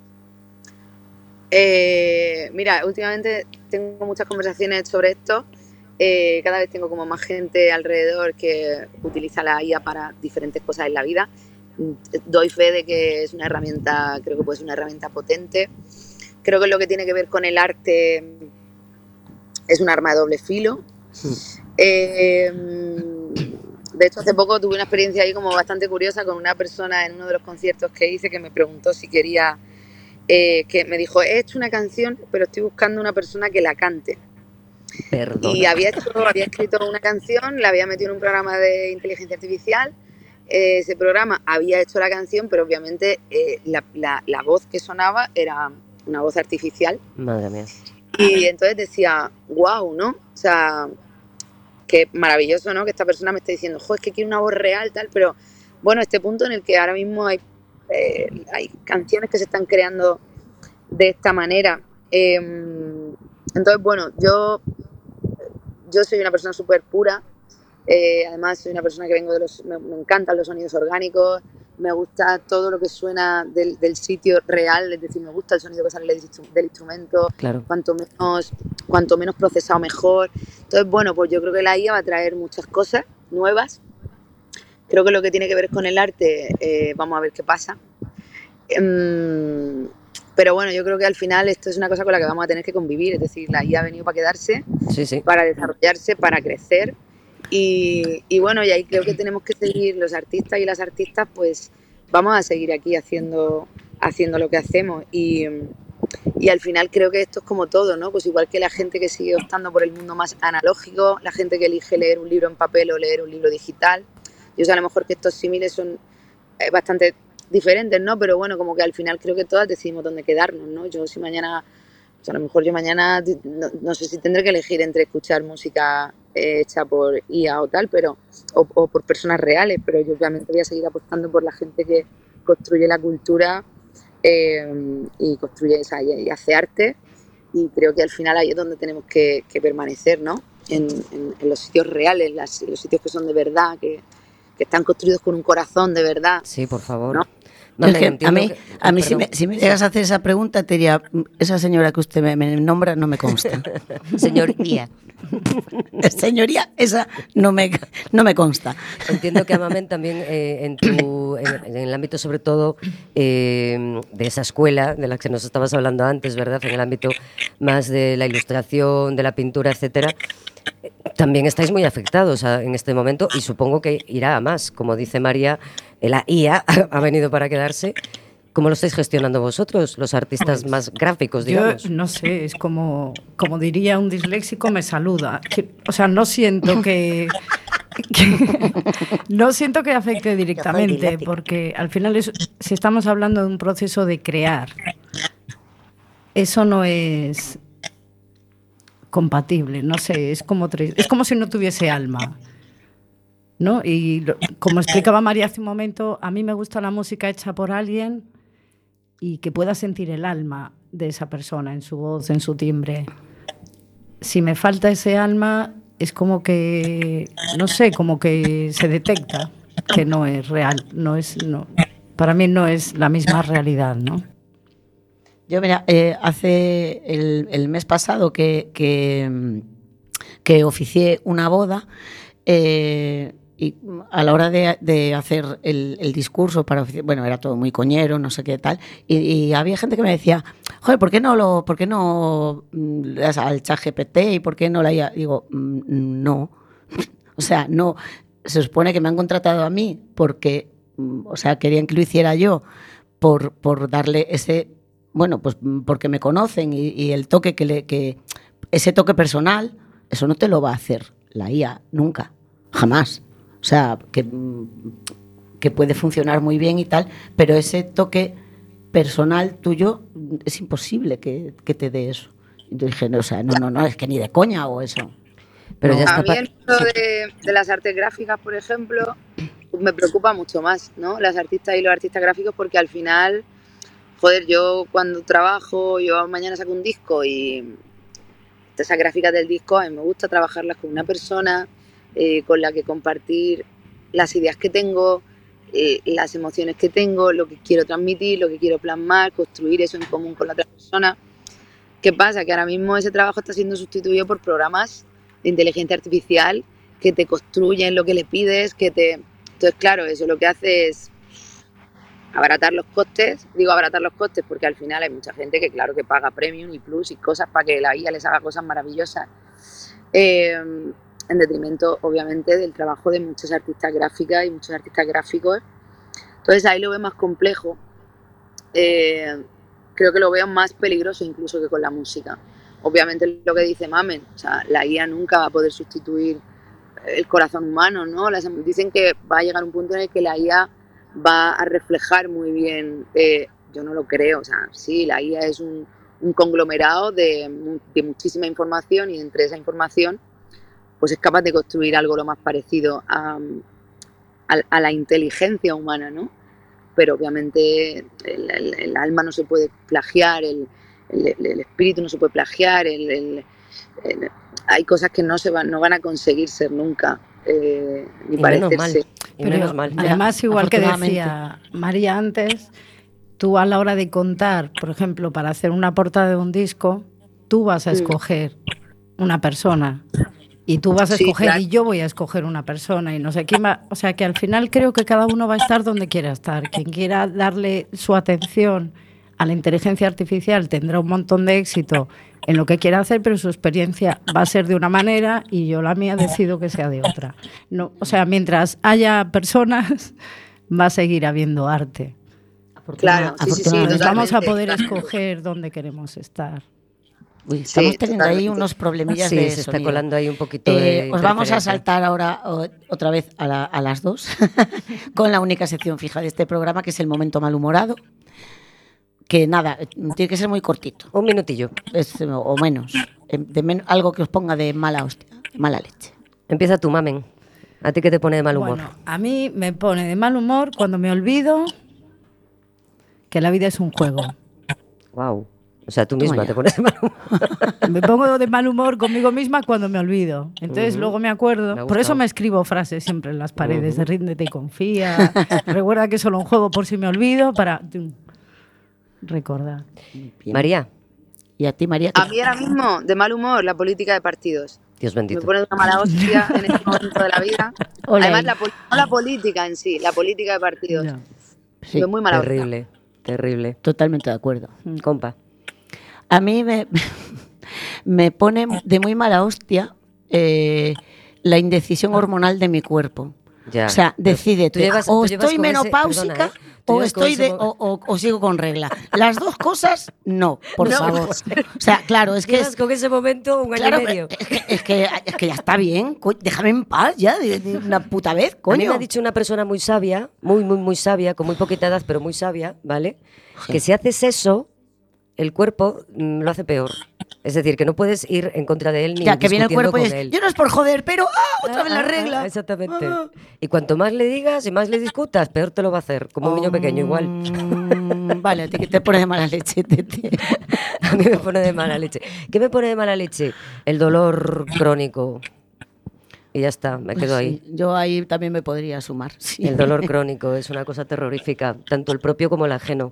Mira, últimamente tengo muchas conversaciones sobre esto. Cada vez tengo como más gente alrededor que utiliza la IA para diferentes cosas en la vida. Doy fe de que es una herramienta, creo que puede ser una herramienta potente. Creo que lo que tiene que ver con el arte es un arma de doble filo. De hecho, hace poco tuve una experiencia ahí como bastante curiosa con una persona en uno de los conciertos que hice que me preguntó si quería, que me dijo, he hecho una canción, pero estoy buscando una persona que la cante. Perdona. Y había escrito una canción, la había metido en un programa de inteligencia artificial. Ese programa había hecho la canción, pero obviamente la voz que sonaba era una voz artificial. Madre mía. Y entonces decía, wow, ¿no? O sea, qué maravilloso, ¿no? Que esta persona me esté diciendo, jo, es que quiero una voz real, tal, pero bueno, este punto en el que ahora mismo hay canciones que se están creando de esta manera. Entonces, bueno, yo soy una persona súper pura. Además, soy una persona que vengo me encantan los sonidos orgánicos, me gusta todo lo que suena del sitio real, es decir, me gusta el sonido que sale del instrumento, Claro. cuanto menos procesado mejor. Entonces, bueno, pues yo creo que la IA va a traer muchas cosas nuevas. Creo que lo que tiene que ver con el arte, vamos a ver qué pasa. Pero bueno, yo creo que al final esto es una cosa con la que vamos a tener que convivir, es decir, la IA ha venido para quedarse, Sí, sí. para desarrollarse, para crecer. Y bueno, y ahí creo que tenemos que seguir los artistas y las artistas, pues vamos a seguir aquí haciendo lo que hacemos. Y al final creo que esto es como todo, ¿no? Pues igual que la gente que sigue optando por el mundo más analógico, la gente que elige leer un libro en papel o leer un libro digital. Yo sé a lo mejor que estos símiles son bastante diferentes, ¿no? Pero bueno, como que al final creo que todas decidimos dónde quedarnos, ¿no? Yo si mañana, pues a lo mejor yo mañana no sé si tendré que elegir entre escuchar música hecha por IA o tal, pero o por personas reales, pero yo obviamente voy a seguir apostando por la gente que construye la cultura y construye, o sea, y hace arte, y creo que al final ahí es donde tenemos que permanecer, ¿no? En los sitios reales, los sitios que son de verdad, que están construidos con un corazón de verdad. Sí, por favor. ¿No? Vale, Es que entiendo a mí perdón. si me llegas a hacer esa pregunta, te diría, esa señora que usted me nombra no me consta. Señoría. Señoría, esa no me consta. Entiendo que Amamen también en el ámbito sobre todo de esa escuela de la que nos estabas hablando antes, ¿verdad? En el ámbito más de la ilustración, de la pintura, etcétera, también estáis muy afectados en este momento y supongo que irá a más. Como dice María, la IA ha venido para quedarse. ¿Cómo lo estáis gestionando vosotros, los artistas más gráficos, digamos? Yo no sé, es como diría un disléxico, me saluda. O sea, no siento que no siento que afecte directamente, porque al final si estamos hablando de un proceso de crear, eso no es compatible, no sé, es como si no tuviese alma, ¿no? Y como explicaba María hace un momento, a mí me gusta la música hecha por alguien y que pueda sentir el alma de esa persona en su voz, en su timbre. Si me falta ese alma, es como que, no sé, como que se detecta que no es real, no, para mí no es la misma realidad, ¿no? Yo, mira, hace el mes pasado que oficié una boda, y a la hora de hacer el discurso para oficiar, bueno, era todo muy coñero, no sé qué tal, y había gente que me decía, joder, ¿por qué no le das al ChatGPT y por qué no la IA? Digo, no, o sea, no, se supone que me han contratado a mí porque, o sea, querían que lo hiciera yo por darle ese, bueno, pues porque me conocen y el toque que ese toque personal, eso no te lo va a hacer la IA nunca, jamás. O sea, que puede funcionar muy bien y tal, pero ese toque personal tuyo es imposible que te dé eso. Y yo dije, no, o sea, no, es que ni de coña hago eso. Pero No. ya A está. mí el mundo de las artes gráficas, por ejemplo, me preocupa mucho más, ¿no? Las artistas y los artistas gráficos, porque al final, joder, yo cuando trabajo, yo mañana saco un disco y esas gráficas del disco, a mí me gusta trabajarlas con una persona con la que compartir las ideas que tengo, las emociones que tengo, lo que quiero transmitir, lo que quiero plasmar, construir eso en común con la otra persona. ¿Qué pasa? Que ahora mismo ese trabajo está siendo sustituido por programas de inteligencia artificial que te construyen lo que le pides, Entonces, claro, eso lo que hace es abaratar los costes. Digo abaratar los costes porque al final hay mucha gente que, claro, que paga Premium y Plus y cosas para que la IA les haga cosas maravillosas. En detrimento, obviamente, del trabajo de muchas artistas gráficas y muchos artistas gráficos. Entonces, ahí lo veo más complejo. Creo que lo veo más peligroso incluso que con la música. Obviamente lo que dice Mamen, o sea, la IA nunca va a poder sustituir el corazón humano, ¿no? Dicen que va a llegar un punto en el que la IA va a reflejar muy bien, yo no lo creo, o sea, sí, la IA es un conglomerado de muchísima información y entre esa información pues es capaz de construir algo lo más parecido a la inteligencia humana, ¿no? Pero obviamente el alma no se puede plagiar, el espíritu no se puede plagiar, hay cosas que no van a conseguir ser nunca, ni Y menos mal. parecerse. Y menos mal. Además, igual que afortunadamente. decía María antes, tú a la hora de contar, por ejemplo, para hacer una portada de un disco, tú vas a escoger una persona. Y tú vas a Sí, escoger, claro. y yo voy a escoger una persona, y no sé quién va. O sea, que al final creo que cada uno va a estar donde quiera estar. Quien quiera darle su atención a la inteligencia artificial tendrá un montón de éxito en lo que quiera hacer, pero su experiencia va a ser de una manera y yo la mía decido que sea de otra. No, o sea, mientras haya personas, va a seguir habiendo arte. Claro, sí, Entonces vamos a totalmente. poder escoger dónde queremos estar. Uy, estamos Sí, teniendo ahí totalmente. unos problemillas Sí, de se está sonido. colando ahí un poquito de Os vamos a interferencia. saltar ahora otra vez a las 2 con la única sección fija de este programa, que es el momento malhumorado. Que nada, tiene que ser muy cortito, Un minutillo. o menos. Algo que os ponga de mala hostia, mala leche. Empieza tú, Mamen. ¿A ti qué te pone de mal humor? Bueno, a mí me pone de mal humor cuando me olvido que la vida es un juego. Wow. O sea, tú Toma misma ya. te pones de mal humor. Me pongo de mal humor conmigo misma cuando me olvido. Entonces luego me acuerdo. Me ha Por eso gustado. me escribo frases siempre en las paredes de ríndete y confía. Recuerda que es solo un juego por si me olvido para recordar. Bien. María, Y a ti, María. A mí ahora mismo, de mal humor, la política de partidos. Dios Me bendito. pone de una mala hostia en este momento de la vida. Ole. Además, no la política en sí, la política de partidos. Ya. Sí, De muy mala hostia. Terrible, terrible. totalmente de acuerdo. Compa. A mí me pone de muy mala hostia la indecisión hormonal de mi cuerpo. Ya. O sea, decídete, o tú llevas estoy con ese- menopáusica perdona, tú o llevas con estoy ese o sigo con regla. Las dos cosas, no, por No. favor. O sea, claro, es que Llevas con ese momento un año claro, y medio. es que ya está bien, déjame en paz ya de una puta vez, A mí coño. me ha dicho una persona muy sabia, muy sabia, con muy poquita edad, pero muy sabia, ¿vale? Que si haces eso, el cuerpo lo hace peor. Es decir, que no puedes ir en contra de él ni Ya que viene el discutiendo cuerpo y con es, él. yo no es por joder, pero otra vez la regla. Exactamente. Ah. Y cuanto más le digas y más le discutas, peor te lo va a hacer. Como un niño pequeño, igual. Vale, a ti que te pone de mala leche, tete. A mí me pone de mala leche. ¿Qué me pone de mala leche? El dolor crónico. Y ya está, me quedo ahí. Sí, yo ahí también me podría sumar. Sí. El dolor crónico es una cosa terrorífica, tanto el propio como el ajeno.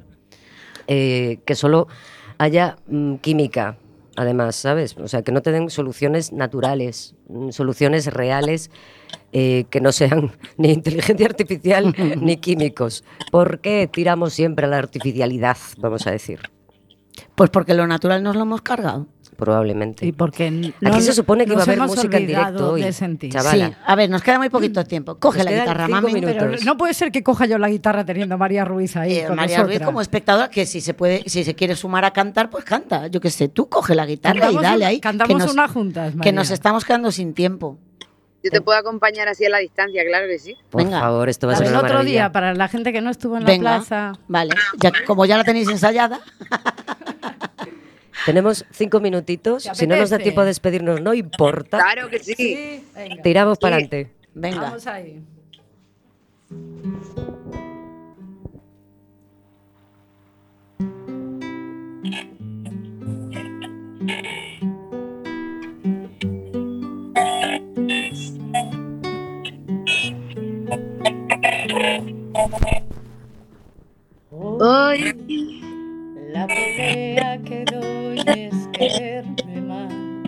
Que solo haya química, además, ¿sabes? O sea, que no te den soluciones naturales, soluciones reales, que no sean ni inteligencia artificial ni químicos. ¿Por qué tiramos siempre a la artificialidad, vamos a decir? Pues porque lo natural nos lo hemos cargado. Probablemente. Y porque Aquí se supone que iba a nos haber hemos música en olvidado directo hoy, de sentir. chavala. Sí, a ver, nos queda muy poquito tiempo. Coge Nos la quedan guitarra, 5 mami. minutos. Pero no puede ser que coja yo la guitarra teniendo a María Ruiz ahí. con María Ruiz nosotras. como espectadora, que si se puede, si se quiere sumar a cantar, pues canta. Yo qué sé, tú coge la guitarra y dale ahí. Cantamos que nos, una juntas, que María. nos estamos quedando sin tiempo. Yo te puedo acompañar así a la distancia, claro que sí. Por Venga. favor, esto va a Para ser el una otro maravilla. día, para la gente que no estuvo en la Venga, plaza. vale. Como ya la tenéis ensayada. Tenemos 5 minutitos. ¿Te Si no nos da apetece? tiempo de despedirnos, no importa. Claro que sí. Venga. Tiramos para adelante. Venga. Vamos ahí. Hoy La pelea que doy es quererme más.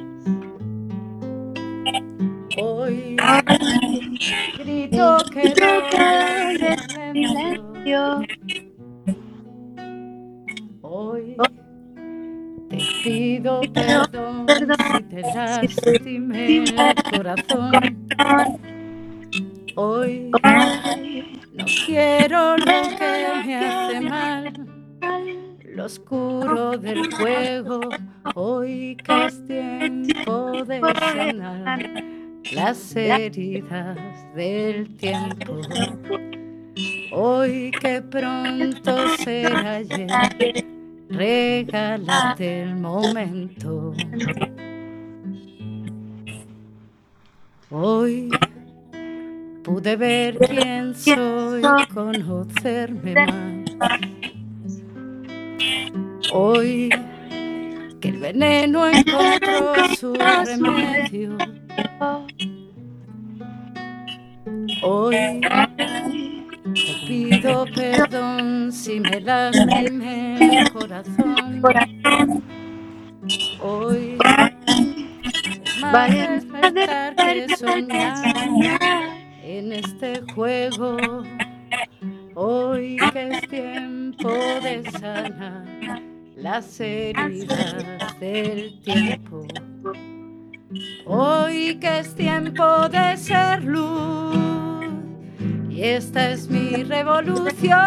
Hoy grito que doy en silencio. Hoy te pido perdón si te lastimé el corazón. Hoy no quiero lo que me hace mal, lo oscuro del juego. Hoy que es tiempo de sanar las heridas del tiempo. Hoy que pronto será ayer, regálate el momento. Hoy pude ver quién soy, conocerme más. Hoy que el veneno encontró su remedio. Hoy te pido perdón si me lastimé el corazón. Hoy es más despertar que soñar en este juego. Hoy que es tiempo de sanar las heridas del tiempo. Hoy que es tiempo de ser luz. Y esta es mi revolución.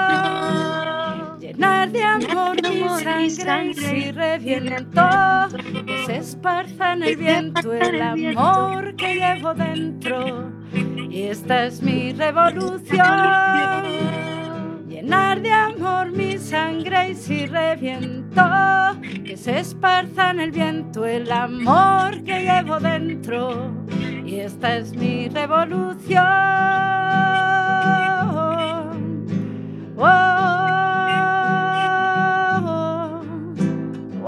Llenar de amor mi sangre y si reviento, que se esparza en el viento el amor que llevo dentro. Y esta es mi revolución. Llenar de amor mi sangre y si reviento, que se esparza en el viento el amor que llevo dentro. Y esta es mi revolución. Oh, oh,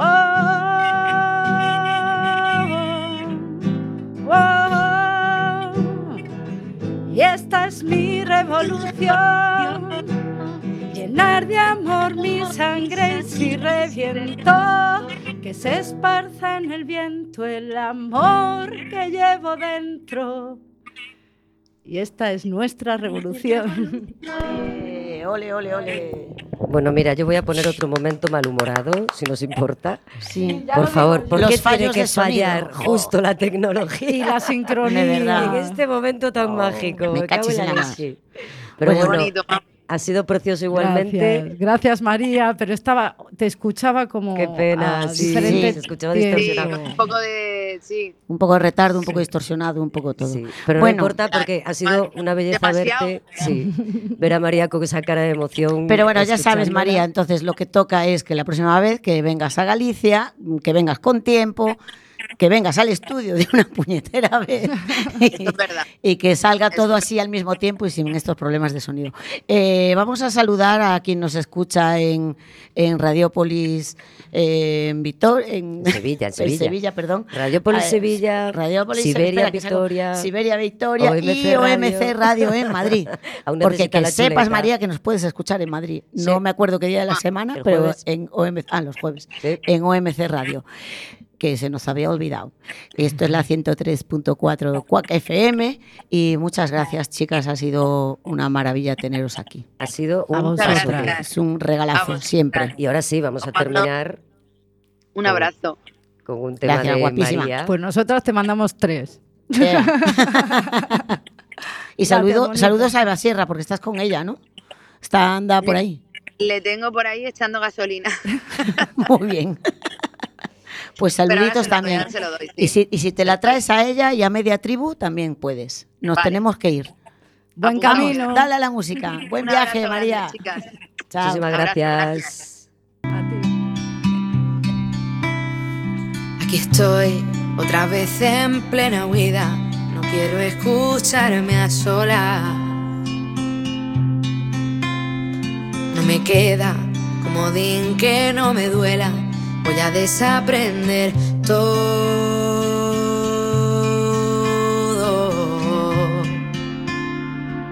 oh, oh. Y esta es mi revolución. Llenar de amor mi sangre y si reviento, que se esparza en el viento el amor que llevo dentro. Y esta es nuestra revolución. Ole, ole, ole. Bueno, mira, yo voy a poner otro momento malhumorado, si nos importa. Sí. Por favor, ¿por Los qué tiene fallos que de sonido? fallar justo la tecnología? Y la sincronía. De verdad. En este momento tan mágico. me cago cachis en en la mar. leche. Pero Qué bueno, bonito. ha sido precioso igualmente. Gracias María, pero te escuchaba como Qué pena, a sí, diferente se escuchaba tiempo. distorsionado. Un poco de... Sí. Un poco de retardo, un poco distorsionado, un poco todo. Sí, pero Bueno, no importa porque ha sido una belleza Demasiado. verte, sí, ver a María con esa cara de emoción. pero bueno, ya sabes, escuchándola. María, entonces lo que toca es que la próxima vez que vengas a Galicia, que vengas con tiempo, que vengas al estudio de una puñetera vez Es verdad. y que salga todo así al mismo tiempo y sin estos problemas de sonido. Vamos a saludar a quien nos escucha en Radiópolis, en En Sevilla. perdón. Radiópolis Eh, Sevilla, Radiópolis, Siberia espera, que salgo. Victoria, Siberia Victoria OMC y OMC Radio en Madrid. Aún Porque necesita que la sepas, chuleta. María, que nos puedes escuchar en Madrid. Sí. No me acuerdo qué día de la semana, el pero jueves. en OMC, los jueves, Sí. en OMC Radio, que se nos había olvidado. Esto es la 103.4 Cuac FM y muchas gracias, chicas. Ha sido una maravilla teneros aquí. Ha sido A un vosotras. placer. Es un regalazo, Vamos. siempre. Y ahora sí, vamos a terminar Un abrazo. con un tema Gracias, de guapísima. María. Pues nosotros te mandamos 3. Y saludos a Eva Sierra, porque estás con ella, ¿no? Anda por ahí. Le tengo por ahí echando gasolina. Muy bien. Pues Pero ahora saluditos se lo doy, también. ahora se lo doy, sí. Y si te la traes a ella y a media tribu, también puedes. Nos Vale. tenemos que ir. Buen Apuntamos. camino. Dale a la música. Buen Un viaje, abrazo María. grande, chicas. Chao. Muchísimas Abrazo, gracias. Aquí estoy, otra vez en plena huida. No quiero escucharme a solas. No me queda comodín que no me duela. Voy a desaprender todo.